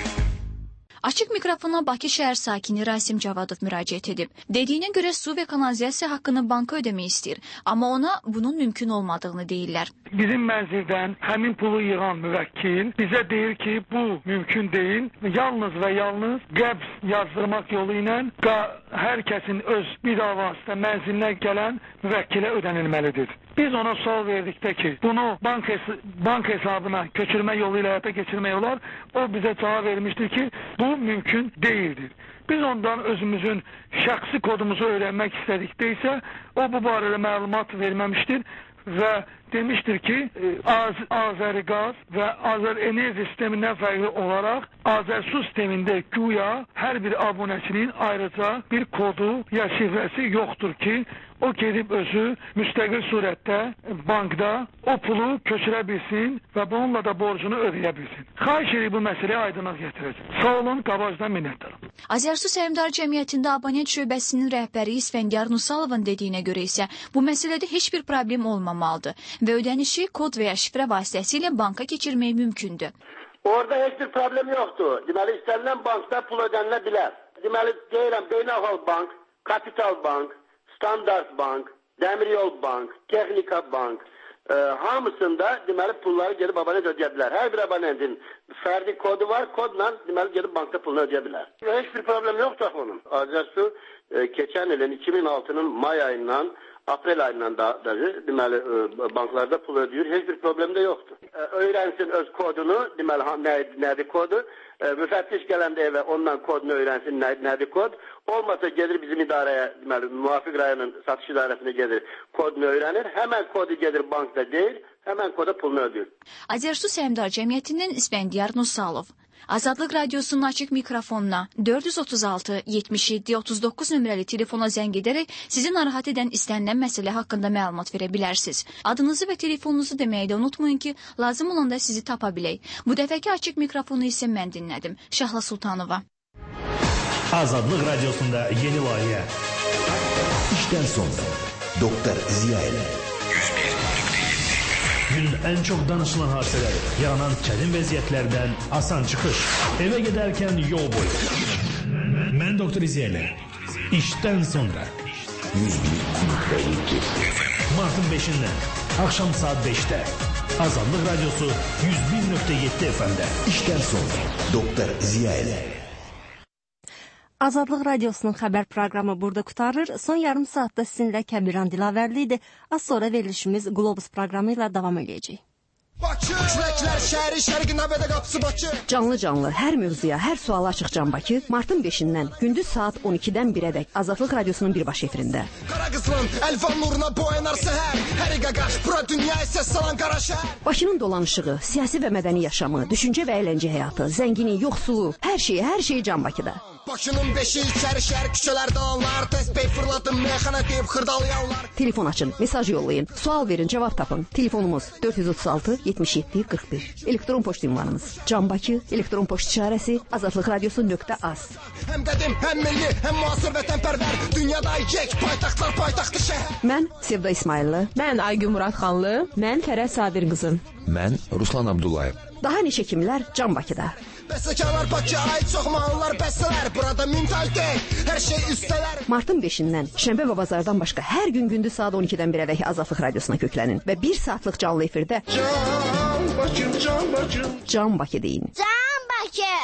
Açıq mikrofona Bakı şəhər sakini Rasim Cavadov müraciət edib. Dediyinə görə su və kanalizasiya haqqını banka ödəmək istəyir, amma ona bunun mümkün olmadığını deyirlər. Bizim mənzildən həmin pulu yığan müvəkkil bizə deyir ki, bu mümkün deyil. Yalnız və yalnız qəbz yazdırmaq yolu ilə hər kəsin öz bir vasitə mənzilinə gələn müvəkkilə ödənilməlidir. Biz ona sual verdikdə ki, bunu bank, hes bank hesabına köçürmə yolu ilə həyata keçirmək olar. O bizə cavab vermişdir ki, bu mümkün değildir. Biz ondan özümüzün şəxsi kodumuzu öyrənmək istədikdə isə o bu barədə məlumat verməmişdir və demişdir ki, Az Azəriqaz və Azərenerji sistemindən fərqli olaraq Azərsu sistemində güya hər bir abunəçinin ayrıca bir kodu ya şifrəsi yoxdur ki, o gedib özü müstəqil surətdə bankda o pulu köçürə bilsin və bununla da borcunu ödəyə bilsin. Xahiş edib bu məsələyə aydınlıq gətirəcək. Sağ olun, qabacdan minnətdaram. Azərsu Səhmdar Cəmiyyətində abonent şöbəsinin rəhbəri İsfəndiyar Nusalovun dediyinə görə isə bu məsələdə heç bir problem olmamalıdır və ödənişi kod və ya şifrə vasitəsilə banka keçirmək mümkündür. Orada heç bir problem yoxdur. Deməli, istənilən bankda pul ödənilə bilər. Deməli, deyirəm, Beynəlxalq Bank, Kapital Bank, Standart Bank, Demiryol Bank, Texnika Bank e, hamısında deməli pulları gelib abonent ödeyə bilər. Hər bir abonentin fərdi kodu var, kodla deməli gelib bankda pulunu ödeyə bilər. Heç bir problem yoxdur onun. Azərsu e, keçən ilin iki min altının may ayından aprel ayından da, da deməli e, banklarda pul ödəyir. Heç bir problem də yoxdur. E, öyrənsin öz kodunu, deməli nə, nədir kodu? E, müfəttiş gələndə evə ondan kodunu öyrənsin, nə, nədir kod? Olmasa gelir bizim idarəyə, deməli, müvafiq rayonun satış idarəsinə gedir, kodunu öyrənir. Həmən kodu gedir bankda deyil, həmən koda pulunu ödəyir. Azərsu Səhmdar Cəmiyyətindən İsfəndiyar Nusalov. Azadlıq Radiosunun açıq mikrofonuna dörd yüz otuz altı yetmiş yeddi otuz doqquz nömrəli telefona zəng edərək sizi narahat edən istənilən məsələ haqqında məlumat verə bilərsiniz. Adınızı və telefonunuzu deməyi də unutmayın ki, lazım olanda sizi tapa bilək. Bu dəfəki açıq mikrofonu isə mən dinlədim. Şahla Sultanova. Azadlıq Radiosunda yeni layihə. İşdən sonra Doktor Ziyaəli. Günün ən çox danışılan hadisələr, yaranan çətin vəziyyətlərdən asan çıxış, evə gedərkən yol boyu. Mən Doktor Ziyaəli. İşdən sonra. yüz bir nöqtə yeddi Martın beşindən axşam saat beşdə Azadlıq Radiosu yüz bir nöqtə yeddi F M-də. İşdən sonra Doktor Ziyaəli. Azadlıq Radiosunun xəbər proqramı burada qutarır. Son yarım saatda sizinlə Kəbiran Dilavərli idi. Az sonra verilişimiz Globus proqramı ilə davam edəcək. Bakı, küləklər şəhəri, şərqin nəbədə qapısı Bakı. Canlı-canlı, hər mövzuya, hər suala açıq Can Bakı, martın beşindən, gündüz saat on ikidən birədək Azadlıq Radiosunun birbaşa efirində. Qara qızılın, əlvan nuruna boyanar səhər, hər qaqaş, bura dünyaya səs salan qara şəhər. Bakının dolanışığı, siyasi və mədəni yaşamı, düşüncə və əyləncə həyatı, zəngini, yoxsulu, hər şeyi, hər şeyi Can Bakıda. Bakının beşi içəri şəhər küçələrdə anlar, təsbih fırlatın, meyxana deyib xırdalayanlar. Telefon açın, mesaj yollayın, sual verin, cavab tapın. Telefonumuz dörd yüz otuz altı yetmiş yeddi qırx bir. Elektron poçt ünvanımız Canbakı, elektron poçt işarəsi azadlıq radiosu nöqtə az. Hem dedim, hem milli, hem muasır ve temperver. Dünyada yek paytaxtlar paytaxtı şəhər. Mən Sevda İsmayıllı. Mən Aygün Muradxanlı. Mən Fərəd Sabir qızım. Mən Ruslan Abdullayev. Daha neçə kimlər Canbakıda. Bəstəkarlar Bakıya ait çox mahnılar bəstələr. Burada mentalitet, hər şey üstələr. Martın beşindən şənbə və bazardan başqa hər gün gündüz saat on ikidən birədək Azadlıq radiosuna köklənin və bir saatlıq canlı efirdə Can Bakım, Can Bakım. Can Bakı deyin. Can Bakı.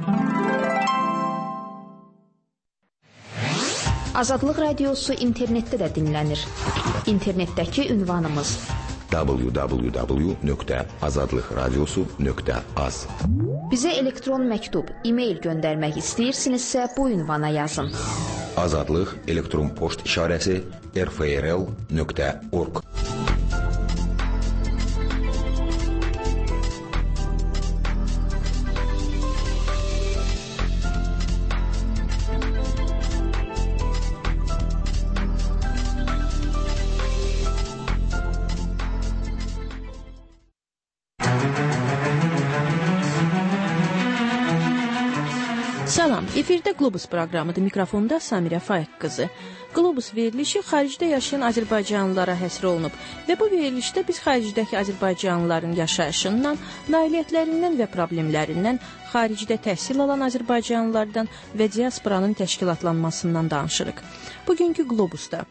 Azadlıq radiosu internetdə də dinlənir. İnternetdəki ünvanımız w w w nöqtə azadlıqradiosu nöqtə az. Bizə elektron məktub, e-mail göndərmək istəyirsinizsə bu ünvana yazın. Azadlıq elektron poçt işarəsi r f r l nöqtə org. Salam, efirdə Qlobus proqramıdır. Mikrofonda Samirə Faiq qızı. Qlobus verilişi xaricdə yaşayan Azərbaycanlılara həsr olunub və bu verilişdə biz xaricdəki Azərbaycanlıların yaşayışından, nailiyyətlərindən və problemlərindən, xaricdə təhsil alan Azərbaycanlılardan və diasporanın təşkilatlanmasından danışırıq. Bugünkü Qlobusda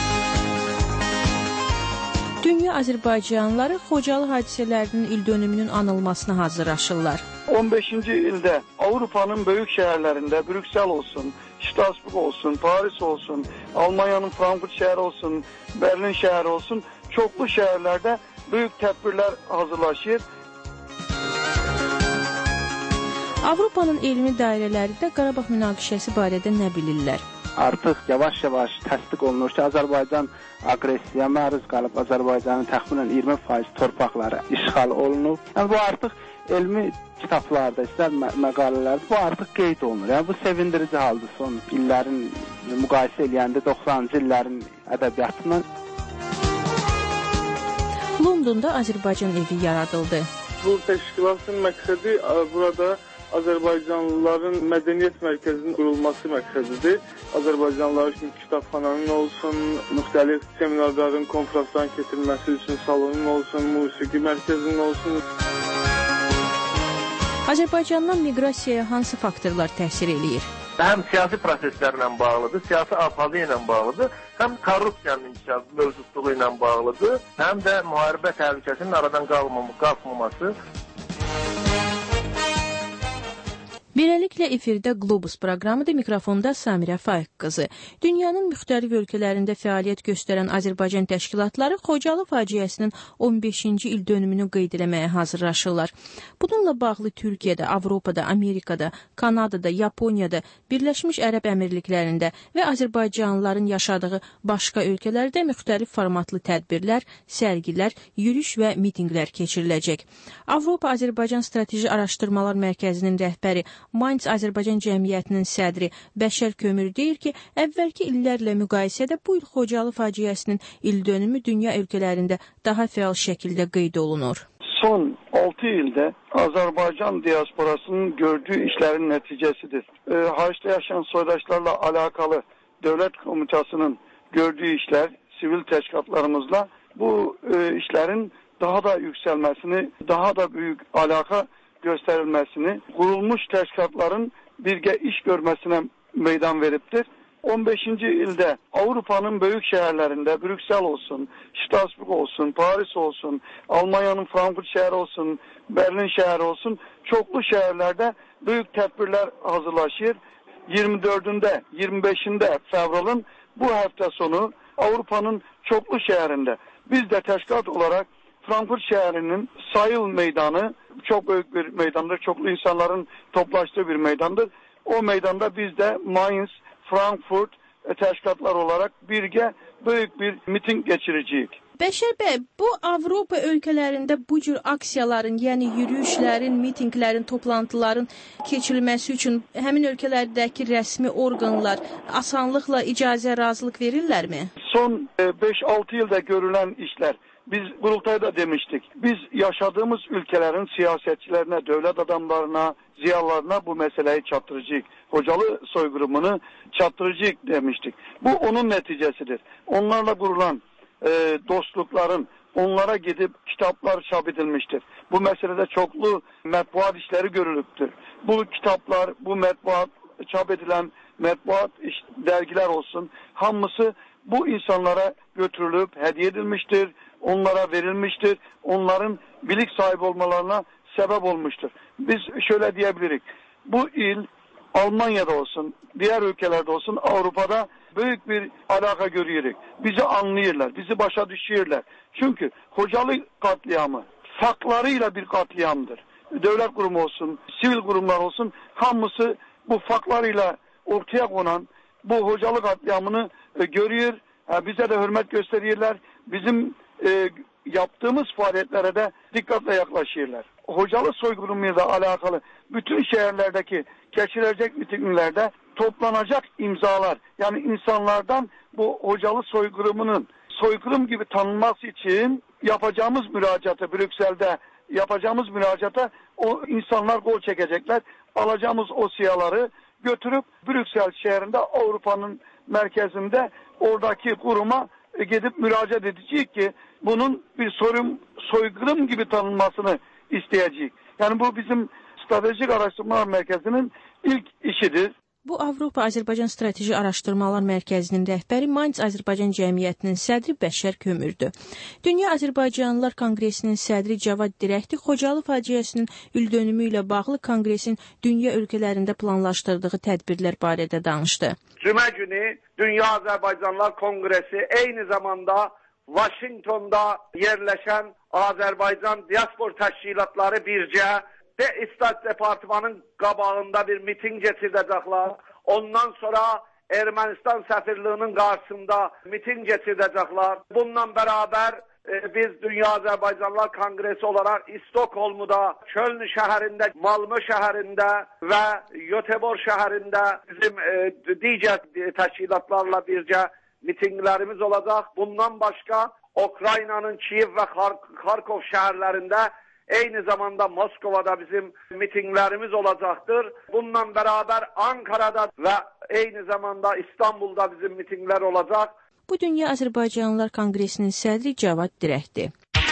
dünya Azərbaycanlıları Xocalı hadisələrinin ildönümünün anılmasına hazırlaşırlar. on beşinci ildə Avropanın böyük şəhərlərində, Brüksel olsun, Strasbourg olsun, Paris olsun, Almanyanın Frankfurt şəhəri olsun, Berlin şəhəri olsun, çoxlu şəhərlərdə böyük tədbirlər hazırlaşır. Avropanın elmi dairələri də Qarabağ münaqişəsi barədə nə bilirlər? Artıq yavaş-yavaş təsdiq olunur ki, Azərbaycan aqressiyaya məruz qalıb, Azərbaycanın təxminən iyirmi faiz torpaqları işğal olunub. Yəni bu artıq elmi kitablarda, istər mə məqalələrdə bu artıq qeyd olunur. Yəni bu sevindirici haldır son illərin müqayisə eləyəndə doxsanıncı illərin ədəbiyyatından. Londonda Azərbaycan evi yaradıldı. Bu təşkilatın məqsədi burada Azərbaycanlıların mədəniyyət mərkəzinin qurulması məqsədidir. Azərbaycanlılar üçün kitabxananın olsun, müxtəlif seminarların, konferansların keçirilməsi üçün salonun olsun, musiqi mərkəzinin olsun. Azərbaycandan miqrasiyaya hansı faktorlar təsir eləyir? Həm siyasi proseslərlə bağlıdır, siyasi aphalı ilə bağlıdır, həm korrupsiyanın inkişaf mövcudluğu ilə bağlıdır, həm də müharibə təhlükəsinin aradan qalxmaması. Beləliklə efirdə Qlobus proqramıdır. Mikrofonda Samirə Faiq qızı. Dünyanın müxtəlif ölkələrində fəaliyyət göstərən Azərbaycan təşkilatları Xocalı faciəsinin on beşinci il dönümünü qeyd eləməyə hazırlaşırlar. Bununla bağlı Türkiyədə, Avropada, Amerikada, Kanadada, Yaponiyada, Birləşmiş Ərəb Əmirliklərində və Azərbaycanlıların yaşadığı başqa ölkələrdə müxtəlif formatlı tədbirlər, sərgilər, yürüyüş və mitinqlər keçiriləcək. Avropa Azərbaycan Strateji Araşdırmalar Mərkəzinin rəhbəri Mainz Azərbaycan Cəmiyyətinin sədri Bəşər Kömür deyir ki, əvvəlki illərlə müqayisədə bu il Xocalı faciəsinin ildönümü dünya ölkələrində daha fəal şəkildə qeyd olunur. Son altı ildə Azərbaycan diasporasının gördüyü işlərin nəticəsidir. E, Hariçdə yaşayan soydaşlarla alakalı Dövlət Komitəsinin gördüyü işlər, sivil təşkilatlarımızla bu e, işlərin daha da yüksəlməsini, daha da büyük alaka gösterilmesini, kurulmuş təşkilatların birgə iş görməsinə meydan veribdir. on beşinci ildə Avrupa'nın böyük şəhərlərində, Brüksel olsun, Strasbourg olsun, Paris olsun, Almanyanın Frankfurt şəhəri olsun, Berlin şəhəri olsun, çoxlu şəhərlərdə böyük tədbirlər hazırlaşır. iyirmi dördündə, iyirmi beşində fevralın bu həftə sonu Avrupa'nın çoxlu şəhərində biz də təşkilat olarak Frankfurt şehrinin Sayıl meydanı çok büyük bir meydandır. Çoklu insanların toplaştığı bir meydandır. O meydanda biz de Mainz, Frankfurt teşkilatlar olarak birgə büyük bir miting geçireceğiz. Bəşər bəy, bu Avropa ölkələrində bu cür aksiyaların, yəni yürüyüşlərin, mitinglərin, toplantıların keçirilməsi üçün həmin ölkələrdəki rəsmi orqanlar asanlıqla icazə, razılıq verirlərmi? Son beş altı yılda görülen işler, biz qurultayda demiştik. Biz yaşadığımız ülkelerin siyasetçilerine, devlet adamlarına, ziyalarına bu meseleyi çattıracak. Hocalı soykırımını çattıracak demiştik. Bu onun neticesidir. Onlarla kurulan e, dostlukların onlara gidip kitaplar çap edilmiştir. Bu meselede çoklu matbuat işleri görülüptür. Bu kitaplar, bu matbuat, çap edilen matbuat iş, dergiler olsun, hamısı bu insanlara götürülüp hediye edilmiştir, onlara verilmiştir, onların bilik sahibi olmalarına sebep olmuştur. Biz şöyle diyebiliriz, bu il Almanya'da olsun, diğer ülkelerde olsun, Avrupa'da büyük bir alaka görüyoruz. Bizi anlıyorlar, bizi başa düşüyorlar. Çünkü hocalı katliamı faklarıyla bir katliamdır. Devlet kurumu olsun, sivil kurumlar olsun, hamısı bu faklarıyla ortaya konan bu hocalı katliamını e, görüyor. E, bize de hürmet gösteriyorlar. Bizim e, yaptığımız faaliyetlere de dikkatle yaklaşıyorlar. Hocalı soykırımıyla alakalı bütün şehirlerdeki geçilecek mitinglerde toplanacak imzalar, yani insanlardan bu hocalı soykırımının soykırım gibi tanınması için yapacağımız müracaatı, Brüksel'de yapacağımız müracaata o insanlar kol çekecekler. Alacağımız o siyaları götürüp Brüksel şehrinde, Avrupa'nın merkezinde oradaki kuruma gidip müracaat edecek ki bunun bir sorun, soykırım gibi tanınmasını isteyecek. Yani bu bizim Stratejik Araştırmalar Merkezi'nin ilk işidir. Bu Avropa Azərbaycan Strateji Araşdırmalar Mərkəzinin rəhbəri Mainz Azərbaycan Cəmiyyətinin sədri Bəşər Kömürdür. Dünya Azərbaycanlılar Konqresinin sədri Cavad Dirəkti Xocalı faciəsinin ildönümü ilə bağlı konqresin dünya ölkələrində planlaşdırdığı tədbirlər barədə danışdı. Cümə günü Dünya Azərbaycanlılar Konqresi eyni zamanda Washington'da yerleşen Azərbaycan Diaspor Təşkilatları bircə ve İstat Departmanının qabağında bir miting geçirdəcəklər. Ondan sonra Ermənistan səfirliyinin qarşısında miting geçirdəcəklər. Bununla beraber e, biz Dünya Azərbaycanlılar Kongresi olarak İstokholm'da, Köln şəhərində, Malmö şəhərində ve Göteborg şəhərində bizim e, digər təşkilatlarla bircə mitinglerimiz olacak. Bundan başka Ukrayna'nın Kiev ve Kharkov şehirlerinde, aynı zamanda Moskova'da bizim mitinglerimiz olacaktır. Bununla beraber Ankara'da ve aynı zamanda İstanbul'da bizim mitingler olacak. Bu Dünya Azərbaycanlılar Konqresinin sədri Cavad Dirəkti.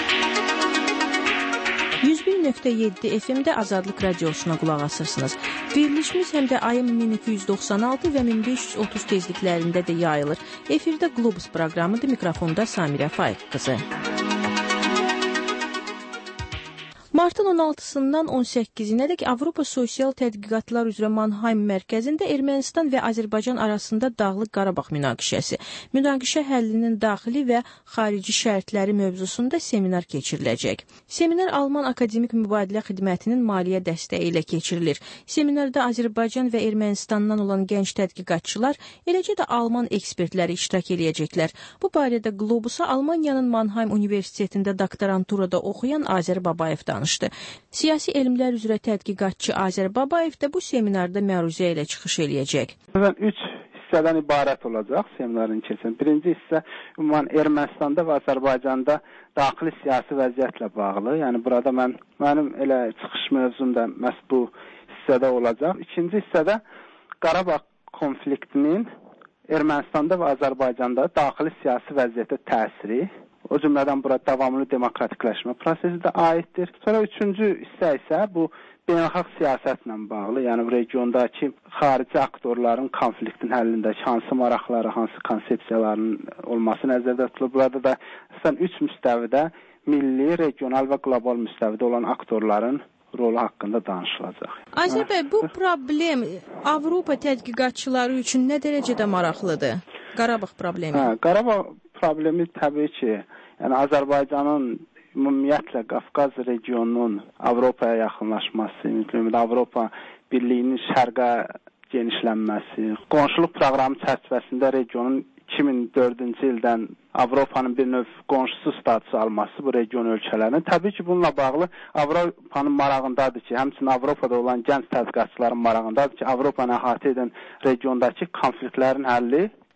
yüz bir nöqtə yeddi F M'də Azadlıq Radiosuna qulaq asırsınız. Verilişimiz həm də ayın min iki yüz doxsan altı və min beş yüz otuz tezliklərində də yayılır. Efirdə Globus proqramıdır, mikrofonda Samirə Faiq qızı. Martın on altısından on səkkizinədək Avropa Sosial Tədqiqatlar üzrə Mannheim mərkəzində Ermənistan və Azərbaycan arasında Dağlıq Qarabağ münaqişəsi, münaqişə həllinin daxili və xarici şərtləri mövzusunda seminar keçiriləcək. Seminar Alman Akademik Mübadilə Xidmətinin maliyyə dəstəyi ilə keçirilir. Seminarda Azərbaycan və Ermənistandan olan gənc tədqiqatçılar, eləcə də Alman ekspertləri iştirak edəcəklər. Bu barədə Globusa Almaniyanın Mannheim Universitetində doktoranturada oxuyan Azər Babayev danışdı. Siyasi elmlər üzrə tədqiqatçı Azər Babayev də bu seminarda məruzə ilə çıxış eləyəcək. Üç hissədən ibarət olacaq seminarın keçən. Birinci hissə ümumən Ermənistanda və Azərbaycanda daxili siyasi vəziyyətlə bağlı. Yəni burada mən mənim elə çıxış mövzum da məhz bu hissədə olacaq. İkinci hissədə Qarabağ konfliktinin Ermənistanda və Azərbaycanda daxili siyasi vəziyyətə təsiri, o cümlədən bura davamlı demokratikləşmə prosesi də aiddir. Sonra üçüncü hissə isə bu beynəlxalq siyasətlə bağlı, yəni regiondakı xarici aktorların konfliktin həllindəki hansı maraqları, hansı konsepsiyaların olması nəzərdə tutulur. Burada da əslən üç müstəvidə milli, regional və qlobal müstəvidə olan aktorların rolu haqqında danışılacaq. Azər bəy, bu problem Avropa tədqiqatçıları üçün nə dərəcədə maraqlıdır? Qarabağ problemi. Hə, Qarabağ problemi təbii ki, yəni Azərbaycanın ümumiyyətlə Qafqaz regionunun Avropaya yaxınlaşması, Avropa Birliyinin şərqə genişlənməsi, qonşuluq proqramı çərçivəsində regionun iki min dördüncü ildən Avropanın bir növ qonşusu statusu alması bu region ölkələrinin təbii ki, bununla bağlı Avropanın marağındadır ki, həmçinin Avropada olan gənc tədqiqatçıların marağındadır ki, Avropanı əhatə edən regiondakı konfliktlərin həlli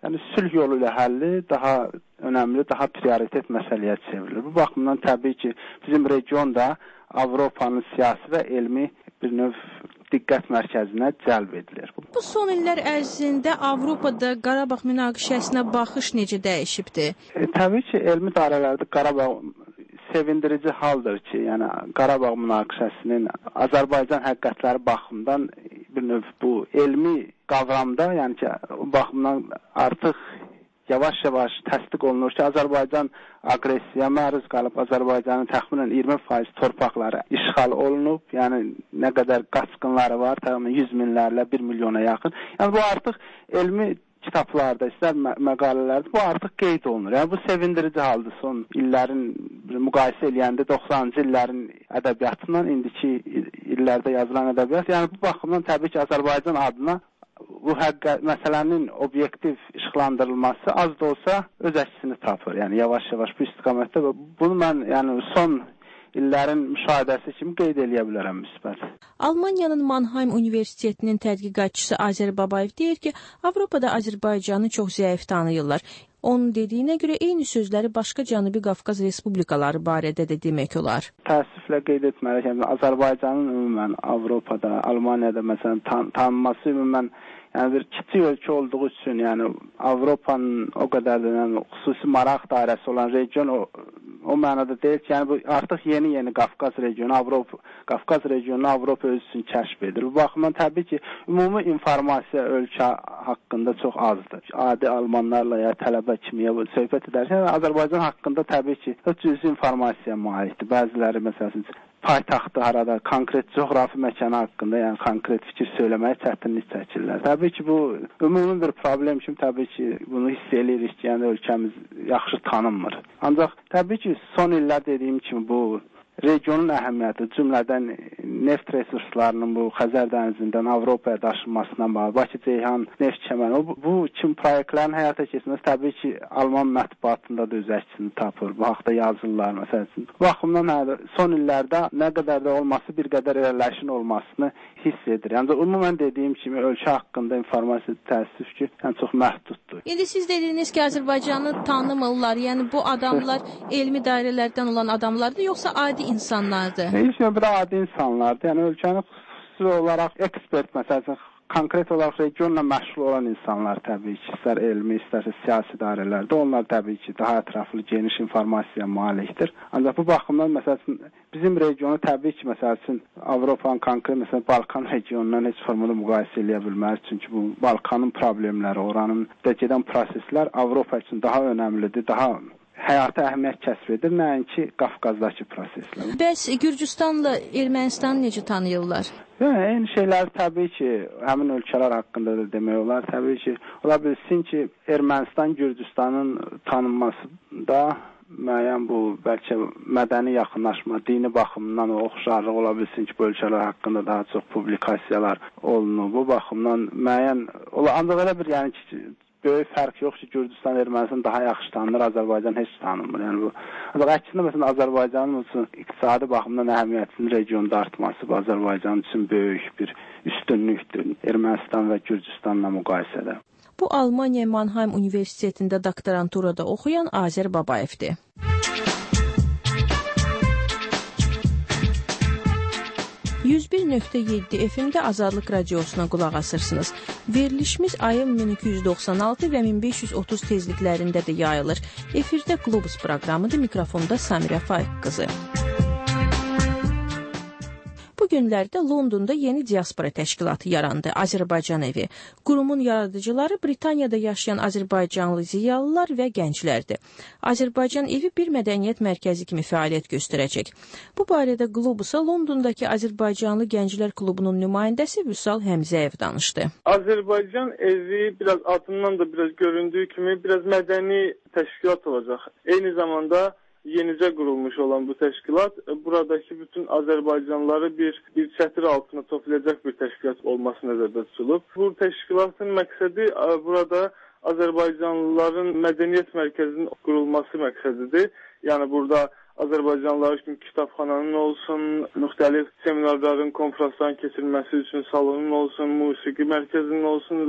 yəni sülh yolu ilə həlli daha önəmli, daha prioritet məsələyə çevrilir. Bu baxımdan təbii ki, bizim region da Avropanın siyasi və elmi bir növ diqqət mərkəzinə cəlb edilir. Bu son illər ərzində Avropada Qarabağ münaqişəsinə baxış necə dəyişibdi? E, təbii ki, elmi dairələrdə Qarabağ sevindirici haldır ki, yəni Qarabağ münaqişəsinin Azərbaycan həqiqətləri baxımından bir növ bu elmi qavramda, yəni ki, o baxımdan artıq yavaş-yavaş təsdiq olunur ki, Azərbaycan aqressiyaya məruz qalıb, Azərbaycanın təxminən iyirmi faiz torpaqları işğal olunub, yəni nə qədər qaçqınları var, təxminən yüz minlərlə bir milyona yaxın. Yəni bu artıq elmi kitablarda, istər mə məqalələrdə bu artıq qeyd olunur. Yəni bu sevindirici haldır son illərin müqayisə eləyəndə doxsanıncı illərin ədəbiyyatından indiki illərdə yazılan ədəbiyyat. Yəni bu baxımdan təbii ki, Azərbaycan adına bu həqiqət məsələnin obyektiv işıqlandırılması az da olsa öz əksini tapır. Yəni yavaş-yavaş bu istiqamətdə və bunu mən yəni son illərin müşahidəsi kimi qeyd eləyə bilərəm müsbət. Almaniyanın Mannheim Universitetinin tədqiqatçısı Azər Babayev deyir ki, Avropada Azərbaycanı çox zəif tanıyırlar. Onun dediyinə görə eyni sözləri başqa Cənubi Qafqaz respublikaları barədə də demək olar. Təəssüflə qeyd etməliyəm ki, Azərbaycanın ümumən Avropada, Almaniyada məsələn tan tanınması ümumən yəni bir kiçik ölkə olduğu üçün, yəni Avropanın o qədər də yəni, xüsusi maraq dairəsi olan region o, o mənada deyil ki, yəni bu artıq yeni-yeni Qafqaz regionu, Avropa, Qafqaz regionunu Avropa öz üçün kəşf edir. Bu baxımdan təbii ki, ümumi informasiya ölkə haqqında çox azdır. Adi almanlarla ya tələbə kimi ya söhbət edərkən yəni, Azərbaycan haqqında təbii ki, çox cüzi informasiya malikdir. Bəziləri məsələn paytaxtı harada, konkret coğrafi məkanı haqqında, yəni konkret fikir söyləməyə çətinlik çəkirlər. Təbii ki, bu ümumi bir problem kimi təbii ki, bunu hiss edirik ki, yəni ölkəmiz yaxşı tanınmır. Ancaq təbii ki, son illər dediyim kimi bu regionun əhəmiyyəti, cümlədən neft resurslarının bu Xəzər dənizindən Avropaya daşınmasına bağlı, Bakı-Ceyhan neft kəməri, bu, bu kimi proyektlərin həyata keçməsi təbii ki, Alman mətbuatında da öz əksini tapır. Bu haqda yazırlar, məsəl üçün. Bu baxımdan hə, son illərdə nə qədər də olması bir qədər irəliləyişin olmasını hiss edir. Yəni, ümumən dediyim kimi, ölkə haqqında informasiya təəssüf ki, yəni, çox məhduddur. İndi siz dediniz ki, Azərbaycanı tanımırlar, yəni bu adamlar elmi dairələrdən olan adamlardır, yoxsa adi insanlardır? Heç bir adi insanlardır. Yəni ölkəni xüsusi olaraq ekspert, məsələn, konkret olaraq regionla məşğul olan insanlar təbii ki, istər elmi, istərsə siyasi dairələrdə onlar təbii ki, daha ətraflı, geniş informasiya malikdir. Ancaq bu baxımdan məsələn bizim regionu təbii ki, məsələn Avropanın konkret, məsələn Balkan regionundan heç formada müqayisə eləyə bilməz. Çünki bu Balkanın problemləri, oranın da gedən proseslər Avropa üçün daha önəmlidir, daha həyata əhəmiyyət kəsb edir, nəinki Qafqazdakı proseslər. Bəs Gürcüstanla Ermənistanı necə tanıyırlar? Yəni, eyni şeylər təbii ki, həmin ölkələr haqqında da demək olar. Təbii ki, ola bilsin ki, Ermənistan Gürcüstanın tanınmasında müəyyən bu, bəlkə mədəni yaxınlaşma, dini baxımından o oxşarlıq ola bilsin ki, bu ölkələr haqqında daha çox publikasiyalar olunur. Bu baxımdan müəyyən, ancaq elə bir, yəni ki, böyük fərq yox ki, Gürcüstan, Ermənistan daha yaxşı tanınır, Azərbaycan heç tanınmır. Yəni bu, ancaq əksində məsələn Azərbaycanın üçün iqtisadi baxımdan əhəmiyyətinin regionda artması bu Azərbaycan üçün böyük bir üstünlükdür Ermənistan və Gürcüstanla müqayisədə. Bu Almaniya Mannheim Universitetində doktoranturada oxuyan Azər Babayevdir. yüz bir nöqtə yeddi F M-də Azadlıq Radiosuna qulaq asırsınız. Verilişimiz ayın min iki yüz doxsan altı və min beş yüz otuz tezliklərində də yayılır. Efirdə Globus proqramıdır, mikrofonda Samirə Faiq qızı. Bu günlərdə Londonda yeni diaspora təşkilatı yarandı, Azərbaycan evi. Qurumun yaradıcıları Britaniyada yaşayan Azərbaycanlı ziyalılar və gənclərdir. Azərbaycan evi bir mədəniyyət mərkəzi kimi fəaliyyət göstərəcək. Bu barədə Globusa Londondakı Azərbaycanlı Gənclər Klubunun nümayəndəsi Vüsal Həmzəyev danışdı. Azərbaycan evi biraz adından da biraz göründüyü kimi biraz mədəni təşkilat olacaq. Eyni zamanda yenicə qurulmuş olan bu təşkilat buradakı bütün Azərbaycanlıları bir, bir çətir altına toplayacaq bir təşkilat olması nəzərdə tutulub. Bu təşkilatın məqsədi burada Azərbaycanlıların mədəniyyət mərkəzinin qurulması məqsədidir. Yəni burada Azərbaycanlılar üçün kitabxananın olsun, müxtəlif seminarların, konferansların keçirilməsi üçün salonun olsun, musiqi mərkəzinin olsun və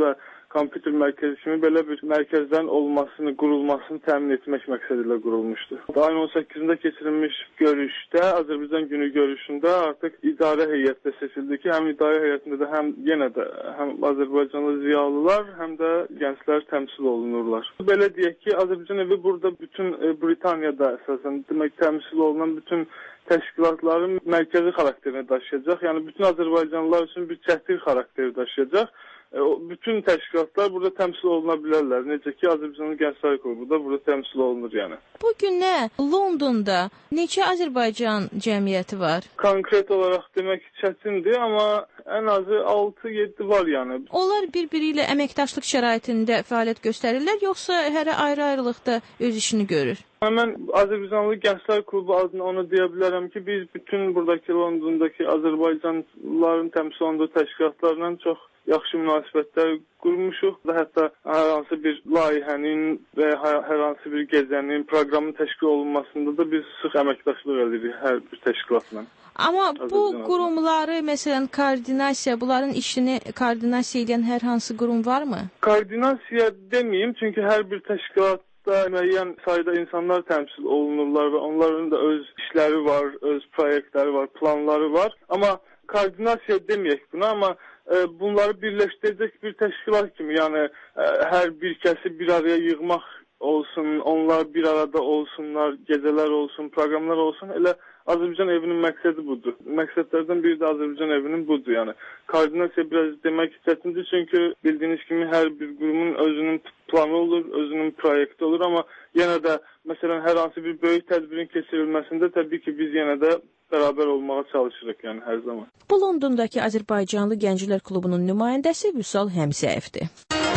kompüter mərkəzi kimi belə bir mərkəzlərin olmasını, qurulmasını təmin etmək məqsədi ilə qurulmuşdu. Ayın on səkkizində keçirilmiş görüşdə, Azərbaycan günü görüşündə artıq idarə heyəti seçildi ki, həm idarə heyətində də həm yenə də həm Azərbaycanlı ziyalılar, həm də gənclər təmsil olunurlar. Belə deyək ki, Azərbaycan evi burada bütün e, Britaniyada əsasən demək təmsil olunan bütün təşkilatların mərkəzi xarakterini daşıyacaq. Yəni bütün Azərbaycanlılar üçün bir çətin xarakteri daşıyacaq. E, bütün təşkilatlar burada təmsil oluna bilərlər. Necə ki, Azərbaycanlı Gənclər Klubu da burada təmsil olunur yəni. Bu günə Londonda neçə Azərbaycan cəmiyyəti var? Konkret olaraq demək çətindir, amma ən azı altı yeddi var yəni. Onlar bir-biri ilə əməkdaşlıq şəraitində fəaliyyət göstərirlər, yoxsa hərə ayrı-ayrılıqda öz işini görür? Mən Azərbaycanlı Gənclər Klubu adına onu deyə bilərəm ki, biz bütün buradakı Londondakı Azərbaycanlıların təmsil olunduğu təşkilatlarla çox yaxşı münasibətlər qurmuşuq və hətta hər hansı bir layihənin və hər hansı bir gecənin, proqramın təşkil olunmasında da biz sıx əməkdaşlıq edirik hər bir təşkilatla. Amma bu qurumları, məsələn, koordinasiya, bunların işini koordinasiya edən hər hansı qurum varmı? Koordinasiya deməyim, çünki hər bir təşkilat müəyyən sayda insanlar təmsil olunurlar və onların da öz işləri var, öz proyektləri var, planları var. Amma koordinasiya deməyək buna, amma e, bunları birləşdirəcək bir təşkilat kimi, yəni e, hər bir kəsi bir araya yığmaq olsun, onlar bir arada olsunlar, gecələr olsun, proqramlar olsun. Elə Azərbaycan evinin məqsədi budur. Məqsədlərdən biri də Azərbaycan evinin budur. Yəni koordinasiya biraz demək çətindir, çünki bildiyiniz kimi hər bir qurumun özünün planı olur, özünün proyekti olur, amma yenə də məsələn hər hansı bir böyük tədbirin keçirilməsində təbii ki biz yenə də bərabər olmağa çalışırıq, yəni hər zaman. Bu Londondakı Azərbaycanlı Gənclər Klubunun nümayəndəsi Vüsal Həmzəyevdir.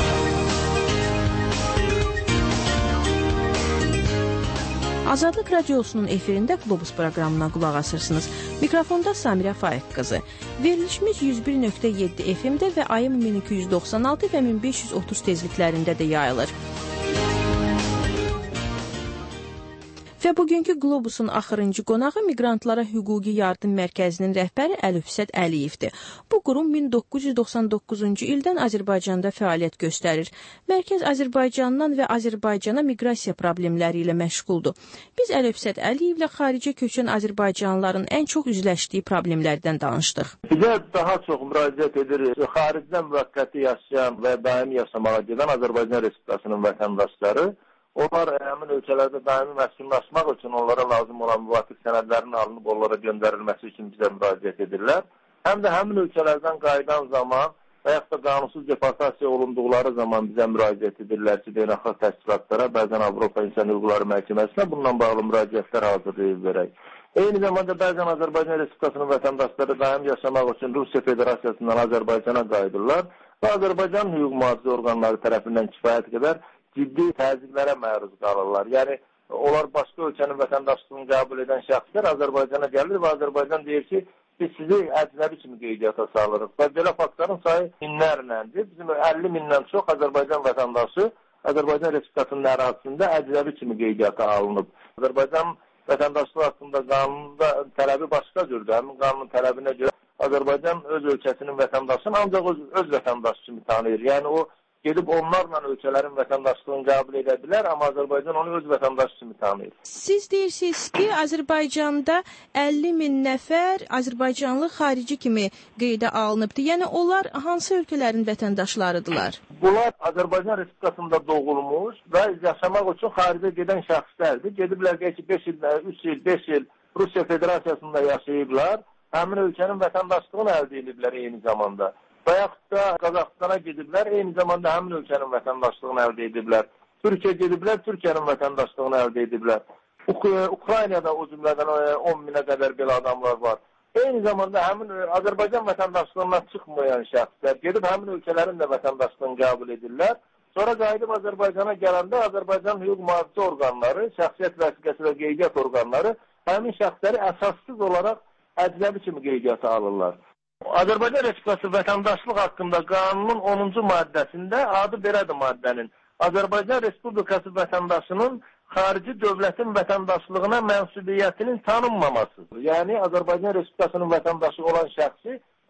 Azadlıq Radiosunun efirində Qlobus proqramına qulaq asırsınız. Mikrofonda Samirə Faiq qızı. Verilişimiz yüz bir nöqtə yeddi F M-də və ayım min iki yüz doxsan altı və min beş yüz otuz tezliklərində də yayılır. Və bugünkü Qlobusun axırıncı qonağı Miqrantlara Hüquqi Yardım Mərkəzinin rəhbəri Əlifsət Əliyevdir. Bu qurum min doqquz yüz doxsan doqquzuncu ildən Azərbaycanda fəaliyyət göstərir. Mərkəz Azərbaycandan və Azərbaycana miqrasiya problemləri ilə məşğuldur. Biz Əlifsət Əliyevlə xaricə köçən Azərbaycanlıların ən çox üzləşdiyi problemlərdən danışdıq. Bizə daha çox müraciət edirik. Xaricdən müvəqqəti yaşayan və daimi yaşamağa gedən Azərbaycan Respublikasının vətəndaşları, onlar həmin ölkələrdə daimi məskunlaşmaq üçün onlara lazım olan müvafiq sənədlərin alınıb onlara göndərilməsi üçün bizə müraciət edirlər. Həm də həmin ölkələrdən qayıdan zaman və yaxud da qanunsuz deportasiya olunduqları zaman bizə müraciət edirlər ki, beynəlxalq təşkilatlara, bəzən Avropa İnsan Hüquqları Məhkəməsinə bununla bağlı müraciətlər hazırlayıb verək. Eyni zamanda bəzən Azərbaycan Respublikasının vətəndaşları daim yaşamaq üçün Rusiya Federasiyasından Azərbaycana qayıdırlar və Azərbaycan hüquq mühafizə orqanları tərəfindən kifayət qədər ciddi təzyiqlərə məruz qalırlar. Yəni, onlar başqa ölkənin vətəndaşlığını qəbul edən şəxslər Azərbaycana gəlir və Azərbaycan deyir ki, biz sizi əcnəbi kimi qeydiyyata salırıq. Və belə faktların sayı minlərləndir. Bizim əlli mindən çox Azərbaycan vətəndaşı Azərbaycan Respublikasının ərazisində əcnəbi kimi qeydiyyata alınıb. Azərbaycan vətəndaşlığı haqqında qanunda tələbi başqa cürdür. Həmin qanunun tələbinə görə Azərbaycan öz ölkəsinin vətəndaşını ancaq öz, öz vətəndaşı kimi tanıyır. Yəni, o gedib onlarla ölkələrin vətəndaşlığını qəbul edə bilər, amma Azərbaycan onu öz vətəndaşı kimi tanıyır. Siz deyirsiniz ki, Azərbaycanda əlli min nəfər Azərbaycanlı xarici kimi qeydə alınıbdır. Yəni, onlar hansı ölkələrin vətəndaşlarıdırlar? Bunlar Azərbaycan Respublikasında doğulmuş və yaşamaq üçün xaricə gedən şəxslərdir. Gediblər ki, beş il, üç il, beş il Rusiya Federasiyasında yaşayıblar, həmin ölkənin vətəndaşlığını əldə ediblər eyni zamanda. Və yaxud da Qazaxstana gediblər, eyni zamanda həmin ölkənin vətəndaşlığını əldə ediblər. Türkiyə gediblər, Türkiyənin vətəndaşlığını əldə ediblər. Ukraynada o cümlədən on minə qədər belə adamlar var. Eyni zamanda həmin Azərbaycan vətəndaşlığından çıxmayan şəxslər gedib həmin ölkələrin də vətəndaşlığını qəbul edirlər. Sonra qayıdıb Azərbaycana gələndə Azərbaycan hüquq mühafizə orqanları, şəxsiyyət vəsiqəsi və qeydiyyat orqanları həmin şəxsləri əsassız olaraq əcnəbi kimi qeydiyyata alırlar. Azərbaycan Respublikası vətəndaşlıq haqqında qanunun onuncu maddəsində adı belədir maddənin. Azərbaycan Respublikası vətəndaşının xarici dövlətin vətəndaşlığına mənsubiyyətinin tanınmamasıdır. Yəni, Azərbaycan Respublikasının vətəndaşı olan şəxsi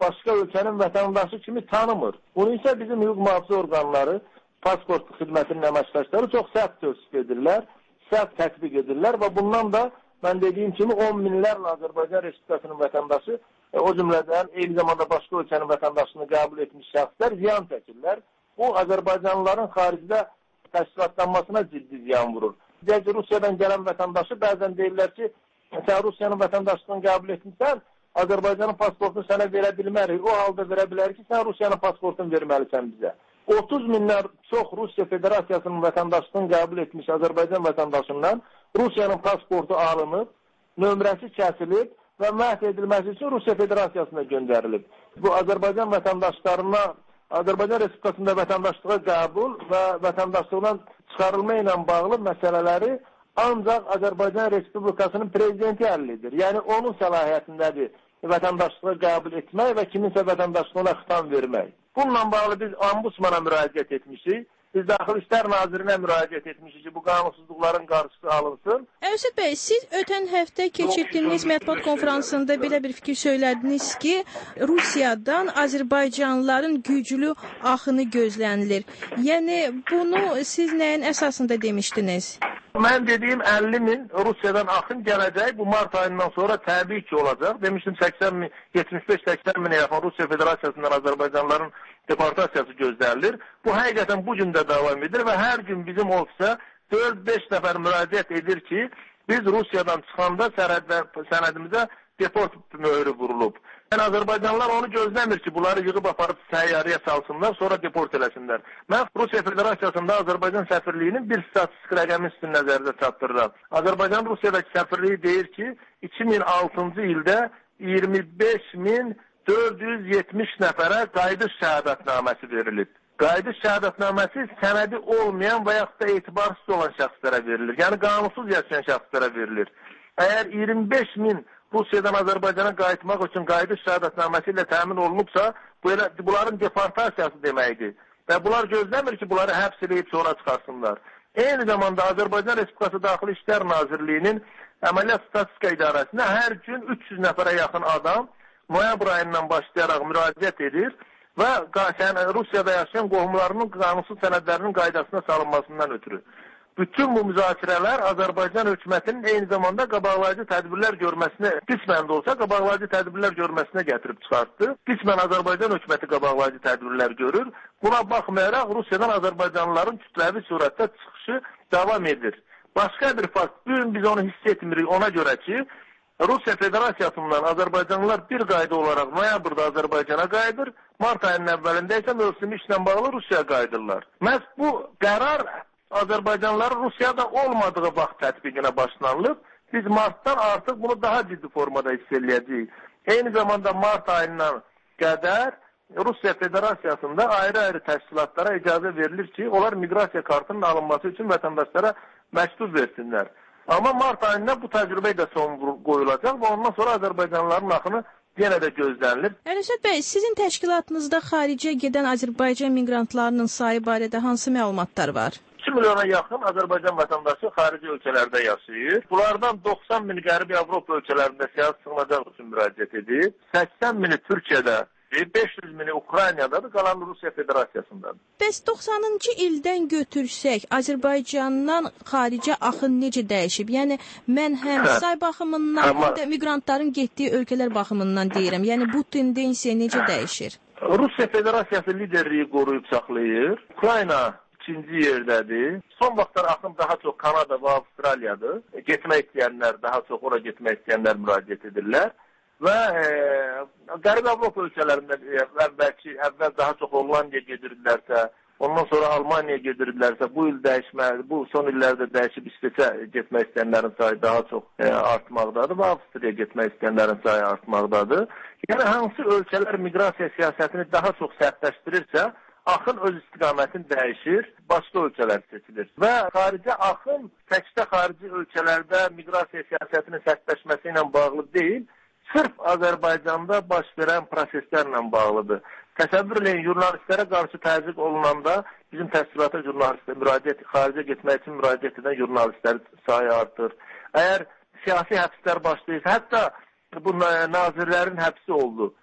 başqa ölkənin vətəndaşı kimi tanımır. Bunu isə bizim hüquq mühafizə orqanları, pasport xidmətinin əməkdaşları çox sərt tövsif edirlər, sərt tətbiq edirlər və bundan da mən dediyim kimi on minlərlə Azərbaycan Respublikasının vətəndaşı, e, o cümlədən eyni zamanda başqa ölkənin vətəndaşını qəbul etmiş şəxslər ziyan çəkirlər. Bu, Azərbaycanlıların xaricdə təşkilatlanmasına ciddi ziyan vurur. Deyək ki, Rusiyadan gələn vətəndaşı bəzən deyirlər ki, sən Rusiyanın vətəndaşlığını qəbul etmirsən, Azərbaycanın pasportunu sənə verə bilmərik. O halda verə bilər ki, sən Rusiyanın pasportunu verməlisən bizə. otuz minlər çox Rusiya Federasiyasının vətəndaşlığını qəbul etmiş Azərbaycan vətəndaşından Rusiyanın pasportu alınıb, nömrəsi kəsilib və məhv edilməsi üçün Rusiya Federasiyasına göndərilib. Bu, Azərbaycan vətəndaşlarına Azərbaycan Respublikasında vətəndaşlığa qəbul və vətəndaşlıqdan çıxarılma ilə bağlı məsələləri ancaq Azərbaycan Respublikasının prezidenti əlil edir. Yəni, onun səlahiyyətindədir vətəndaşlığa qəbul etmək və kiminsə vətəndaşlığına xitam vermək. Bununla bağlı biz Ombudsmana müraciət etmişik. Biz Daxili İşlər Nazirinə müraciət etmişik ki, bu qanunsuzluqların qarşısı alınsın. Əlövsət bəy, siz ötən həftə keçirdiyiniz mətbuat konferansında belə bir fikir söylədiniz ki, Rusiyadan Azərbaycanlıların güclü axını gözlənilir. Yəni, bunu siz nəyin əsasında demişdiniz? Mən dediyim əlli min Rusiyadan axın gələcək. Bu mart ayından sonra təbii ki olacaq. Demişdim səksən min, yetmiş beş səksən minə yaxın Rusiya Federasiyasından Azərbaycanlıların deportasiyası gözlənilir. Bu həqiqətən bu gün də davam edir və hər gün bizim ofisə dörd beş nəfər müraciət edir ki, biz Rusiyadan çıxanda sənədimizə deport möhürü vurulub. Yəni, Azərbaycanlılar onu gözləmir ki, bunları yığıb aparıb səyyarıya salsınlar, sonra deport eləsinlər. Mən Rusiya Federasiyasında Azərbaycan səfirliyinin bir statistik rəqəmi üstün nəzərdə çatdırıram. Azərbaycan Rusiyadakı səfirliyi deyir ki, iki min altıncı ildə iyirmi beş min dörd yüz yetmiş nəfərə qayıdış şəhadətnaməsi verilib. Qayıdış şəhadətnaməsi sənədi olmayan və yaxud da etibarsız olan şəxslərə verilir. Yəni, qanunsuz yaşayan şəxslərə verilir. Əgər iyirmi beş min Rusiyadan Azərbaycana qayıtmaq üçün qayıdış şəhadətnaməsi ilə təmin olunubsa, belə, bunların deportasiyası deməkdir. Və bunlar gözləmir ki, bunları həbs edib sonra çıxarsınlar. Eyni zamanda Azərbaycan Respublikası Daxili İşlər Nazirliyinin Əməliyyat Statistika İdarəsinə hər gün üç yüz nəfərə yaxın adam noyabr ayından başlayaraq müraciət edir və Rusiyada yaşayan qohumlarının qanunsuz sənədlərinin qaydasına salınmasından ötürü. Bütün bu müzakirələr Azərbaycan hökumətinin eyni zamanda qabaqlayıcı tədbirlər görməsinə, qismən də olsa qabaqlayıcı tədbirlər görməsinə gətirib çıxartdı. Qismən Azərbaycan hökuməti qabaqlayıcı tədbirlər görür. Buna baxmayaraq Rusiyadan Azərbaycanlıların kütləvi surətdə çıxışı davam edir. Başqa bir fakt, bugün biz onu hiss etmirik ona görə ki, Rusiya Federasiyasından Azərbaycanlılar bir qayda olaraq noyabrda Azərbaycana qayıdır, mart ayının əvvəlində isə mövsümü işlə bağlı Rusiyaya qayıdırlar. Məhz bu qərar Azərbaycanlıların Rusiyada olmadığı vaxt tətbiqinə başlanılıb. Biz martdan artıq bunu daha ciddi formada hiss eləyəcəyik. Eyni zamanda mart ayından qədər Rusiya Federasiyasında ayrı-ayrı təşkilatlara icazə verilir ki, onlar miqrasiya kartının alınması üçün vətəndaşlara məktub versinlər. Amma mart ayında bu təcrübə də son qoyulacaq və ondan sonra Azərbaycanlıların axını yenə də gözlənilir. Əlövsət bəy, sizin təşkilatınızda xaricə gedən Azərbaycan miqrantlarının sayı barədə hansı məlumatlar var? iki milyona yaxın Azərbaycan vətəndaşı xarici ölkələrdə yaşayır. Bunlardan doxsan mini Qərbi Avropa ölkələrində siyasi sığınacaq üçün müraciət edir. səksən mini Türkiyədə, beş yüz mini Ukraynadadır, qalan Rusiya Federasiyasındadır. Bəs doxsanıncı ildən götürsək, Azərbaycandan xaricə axın necə dəyişib? Yəni, mən həm say baxımından, Amma... həm də miqrantların getdiyi ölkələr baxımından deyirəm. Yəni, bu tendensiya necə dəyişir? Rusiya Federasiyası liderliyi qoruyub saxlayır. Ukrayna ikinci yerdədir. Son vaxtlar axın daha çox Kanada və Avstraliyadır. Getmək istəyənlər, daha çox ora getmək istəyənlər müraciət edirlər. Və e, Qərbi Avropa ölkələrində əvvəlki, əvvəl daha çox Hollandiya gedirdilərsə, ondan sonra Almaniya gedirdilərsə, bu il dəyişmə, bu son illərdə dəyişib İsveçə getmək istəyənlərin sayı daha çox e, artmaqdadır və Avstriya getmək istəyənlərin sayı artmaqdadır. Yəni, hansı ölkələr miqrasiya siyasətini daha çox sərtləşdirirsə, axın öz istiqamətini dəyişir, başqa ölkələr seçilir. Və xaricə axın təkcə xarici ölkələrdə miqrasiya siyasətinin sərtləşməsi ilə bağlı deyil, sırf Azərbaycanda baş verən proseslərlə bağlıdır. Təsəvvür eləyin, jurnalistlərə qarşı təzyiq olunanda bizim təşkilata jurnalistlər müraciət, xaricə getmək üçün müraciət edən jurnalistlər sayı artır. Əgər siyasi həbslər başlayırsa, hətta bu nazirlərin həbsi oldu.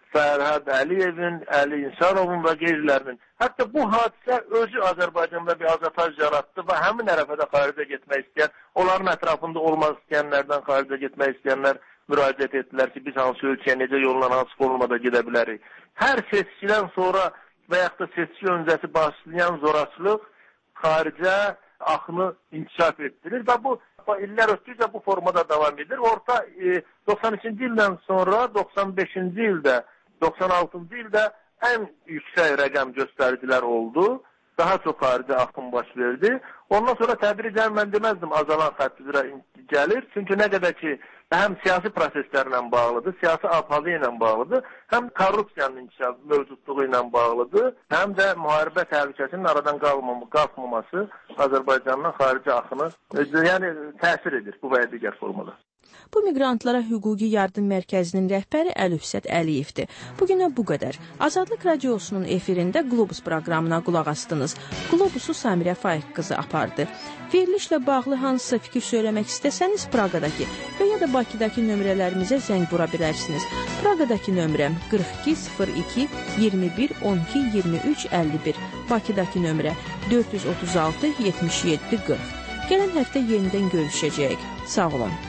Fərhad Əliyevin, Əli İnsanovun və qeyrilərinin. Hətta bu hadisə özü Azərbaycanda bir azataj yaratdı və həmin ərəfədə xaricə getmək istəyən, onların ətrafında olmaq istəyənlərdən xaricə getmək istəyənlər müraciət etdilər ki, biz hansı ölkəyə necə yolla, hansı formada gedə bilərik. Hər seçkidən sonra və yaxud da seçki öncəsi başlayan zorakılıq xaricə axını inkişaf etdirir və bu illər ötdükcə bu formada davam edir. Orta e, doxsan ikinci ildən sonra doxsan beşinci ildə, doxsan altıncı ildə ən yüksək rəqəm göstəricilər oldu. Daha çox xarici axın baş verdi. Ondan sonra tədricən mən deməzdim azalan xətt üzrə gəlir. Çünki nə qədər ki, həm siyasi proseslərlə bağlıdır, siyasi aphalı ilə bağlıdır, həm korrupsiyanın inkişaf mövcudluğu ilə bağlıdır, həm də müharibə təhlükəsinin aradan qalxmaması Azərbaycanın xarici axını yəni təsir edir bu və ya digər formada. Bu miqrantlara hüquqi yardım mərkəzinin rəhbəri Əlifsət Əliyevdir. Bugünə bu qədər. Azadlıq radiosunun efirində Globus proqramına qulaq astınız. Globusu Samirə Faiq qızı apardı. Verilişlə bağlı hansısa fikir söyləmək istəsəniz Praqadakı və ya da Bakıdakı nömrələrimizə zəng vura bilərsiniz. Praqadakı nömrəm qırx iki sıfır iki iyirmi bir on iki iyirmi üç əlli bir. Bakıdakı nömrə dörd yüz otuz altı yetmiş yeddi qırx. Gələn həftə yenidən görüşəcəyik. Sağ olun.